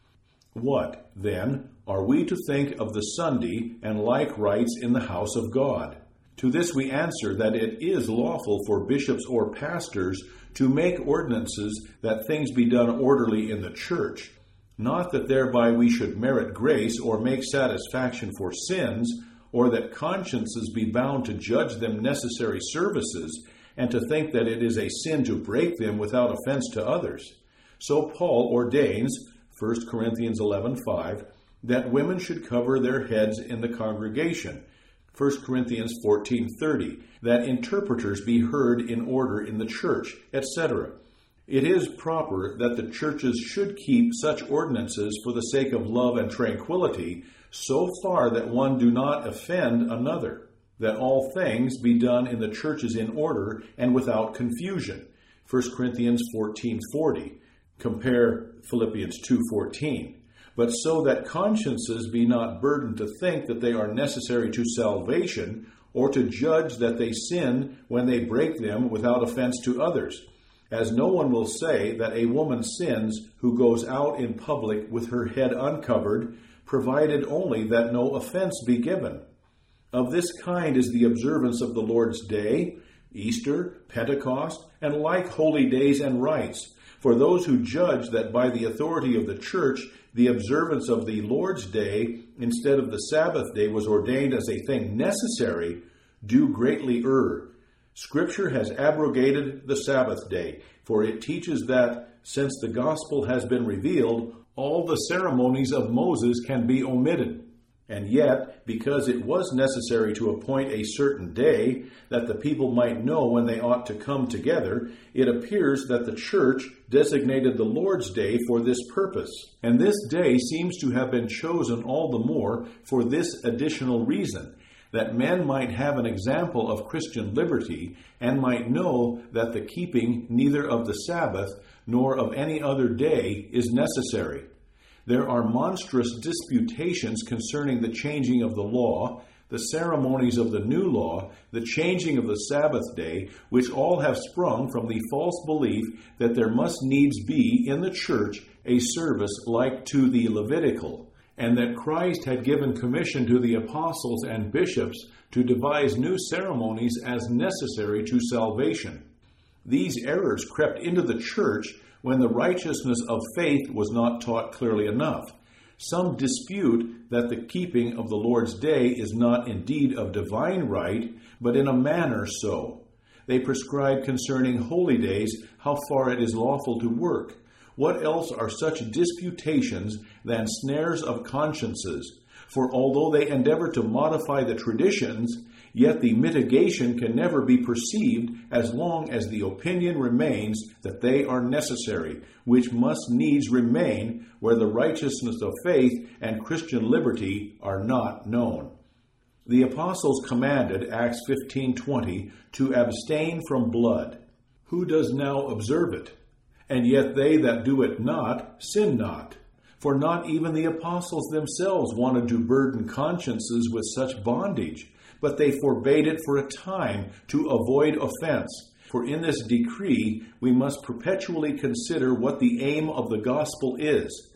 What, then, are we to think of the Sunday and like rites in the house of God? To this we answer that it is lawful for bishops or pastors to make ordinances that things be done orderly in the church, not that thereby we should merit grace or make satisfaction for sins, or that consciences be bound to judge them necessary services, and to think that it is a sin to break them without offense to others. So Paul ordains, First Corinthians eleven five, that women should cover their heads in the congregation, First Corinthians fourteen thirty, that interpreters be heard in order in the church, et cetera. It is proper that the churches should keep such ordinances for the sake of love and tranquility, so far that one do not offend another, that all things be done in the churches in order and without confusion, First Corinthians fourteen forty. Compare Philippians two fourteen. But so that consciences be not burdened to think that they are necessary to salvation, or to judge that they sin when they break them without offense to others, as no one will say that a woman sins who goes out in public with her head uncovered, provided only that no offense be given. Of this kind is the observance of the Lord's Day, Easter, Pentecost, and like holy days and rites. For those who judge that by the authority of the church, the observance of the Lord's Day instead of the Sabbath day was ordained as a thing necessary, do greatly err. Scripture has abrogated the Sabbath day, for it teaches that, since the gospel has been revealed, all the ceremonies of Moses can be omitted. And yet, because it was necessary to appoint a certain day, that the people might know when they ought to come together, it appears that the church designated the Lord's Day for this purpose. And this day seems to have been chosen all the more for this additional reason, that men might have an example of Christian liberty, and might know that the keeping neither of the Sabbath nor of any other day is necessary. There are monstrous disputations concerning the changing of the law, the ceremonies of the new law, the changing of the Sabbath day, which all have sprung from the false belief that there must needs be in the church a service like to the Levitical, and that Christ had given commission to the apostles and bishops to devise new ceremonies as necessary to salvation. These errors crept into the church when the righteousness of faith was not taught clearly enough. Some dispute that the keeping of the Lord's Day is not indeed of divine right, but in a manner so. They prescribe concerning holy days how far it is lawful to work. What else are such disputations than snares of consciences? For although they endeavor to modify the traditions, yet the mitigation can never be perceived as long as the opinion remains that they are necessary, which must needs remain where the righteousness of faith and Christian liberty are not known. The apostles commanded, Acts fifteen twenty, to abstain from blood. Who does now observe it? And yet they that do it not sin not. For not even the apostles themselves wanted to burden consciences with such bondage, but they forbade it for a time to avoid offense. For in this decree we must perpetually consider what the aim of the gospel is.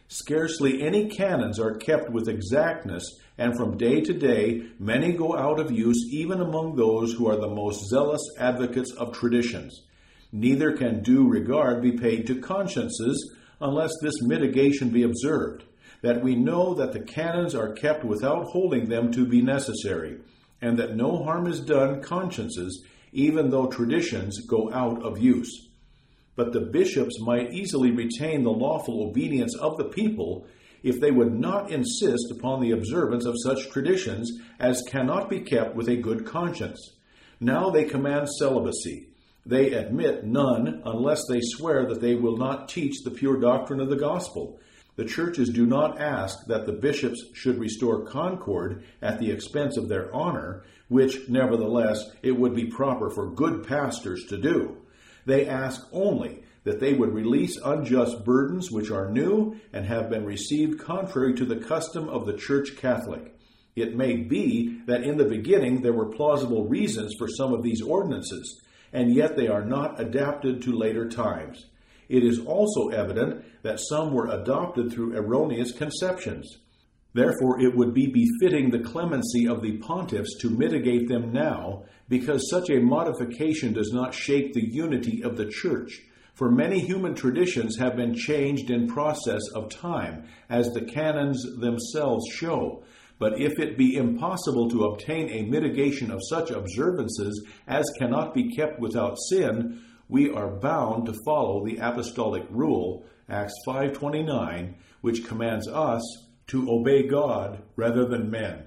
Scarcely any canons are kept with exactness, and from day to day many go out of use even among those who are the most zealous advocates of traditions. Neither can due regard be paid to consciences unless this mitigation be observed, that we know that the canons are kept without holding them to be necessary, and that no harm is done consciences, even though traditions go out of use. But the bishops might easily retain the lawful obedience of the people if they would not insist upon the observance of such traditions as cannot be kept with a good conscience. Now they command celibacy. They admit none unless they swear that they will not teach the pure doctrine of the gospel. The churches do not ask that the bishops should restore concord at the expense of their honor, which, nevertheless, it would be proper for good pastors to do. They ask only that they would release unjust burdens which are new and have been received contrary to the custom of the Church Catholic. It may be that in the beginning there were plausible reasons for some of these ordinances, and yet they are not adapted to later times. It is also evident that some were adopted through erroneous conceptions. Therefore, it would be befitting the clemency of the pontiffs to mitigate them now, because such a modification does not shake the unity of the Church. For many human traditions have been changed in process of time, as the canons themselves show. But if it be impossible to obtain a mitigation of such observances as cannot be kept without sin, we are bound to follow the apostolic rule, Acts five twenty-nine, which commands us to obey God rather than men.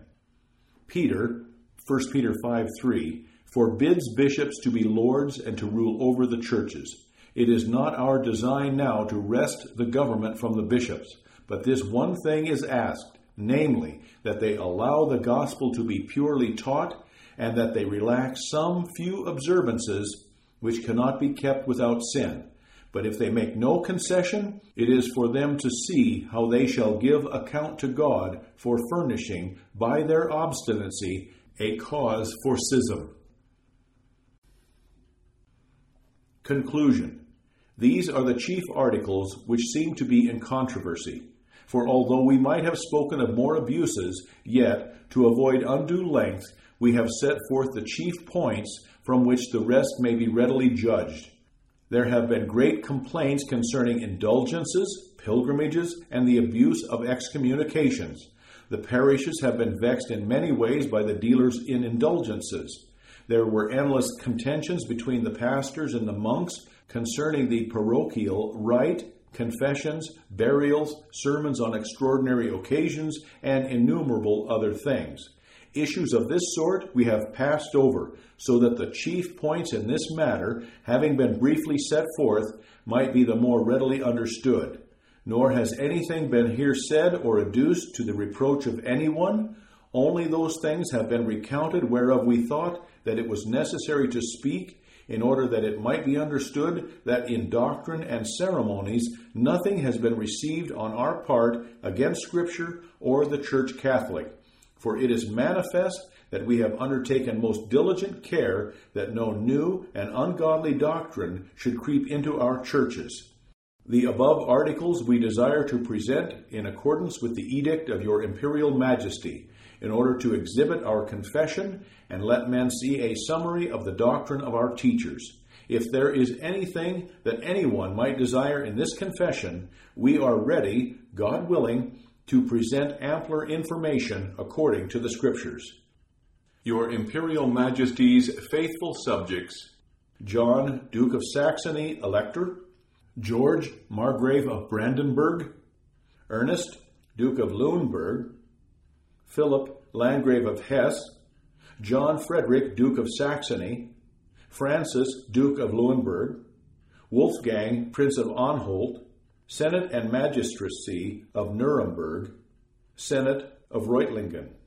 Peter, First Peter five three, forbids bishops to be lords and to rule over the churches. It is not our design now to wrest the government from the bishops, but this one thing is asked, namely, that they allow the gospel to be purely taught, and that they relax some few observances which cannot be kept without sin. But if they make no concession, it is for them to see how they shall give account to God for furnishing, by their obstinacy, a cause for schism. Conclusion. These are the chief articles which seem to be in controversy. For although we might have spoken of more abuses, yet, to avoid undue length, we have set forth the chief points from which the rest may be readily judged. There have been great complaints concerning indulgences, pilgrimages, and the abuse of excommunications. The parishes have been vexed in many ways by the dealers in indulgences. There were endless contentions between the pastors and the monks concerning the parochial rite, confessions, burials, sermons on extraordinary occasions, and innumerable other things. Issues of this sort we have passed over, so that the chief points in this matter, having been briefly set forth, might be the more readily understood. Nor has anything been here said or adduced to the reproach of anyone. Only those things have been recounted whereof we thought that it was necessary to speak, in order that it might be understood that in doctrine and ceremonies nothing has been received on our part against Scripture or the Church Catholic. For it is manifest that we have undertaken most diligent care that no new and ungodly doctrine should creep into our churches. The above articles we desire to present in accordance with the edict of your Imperial Majesty, in order to exhibit our confession and let men see a summary of the doctrine of our teachers. If there is anything that anyone might desire in this confession, we are ready, God willing, to present ampler information according to the Scriptures. Your Imperial Majesty's faithful subjects, John, Duke of Saxony, Elector; George, Margrave of Brandenburg; Ernest, Duke of Luneburg; Philip, Landgrave of Hesse; John Frederick, Duke of Saxony; Francis, Duke of Luneburg; Wolfgang, Prince of Anhalt; Senate and Magistracy of Nuremberg; Senate of Reutlingen.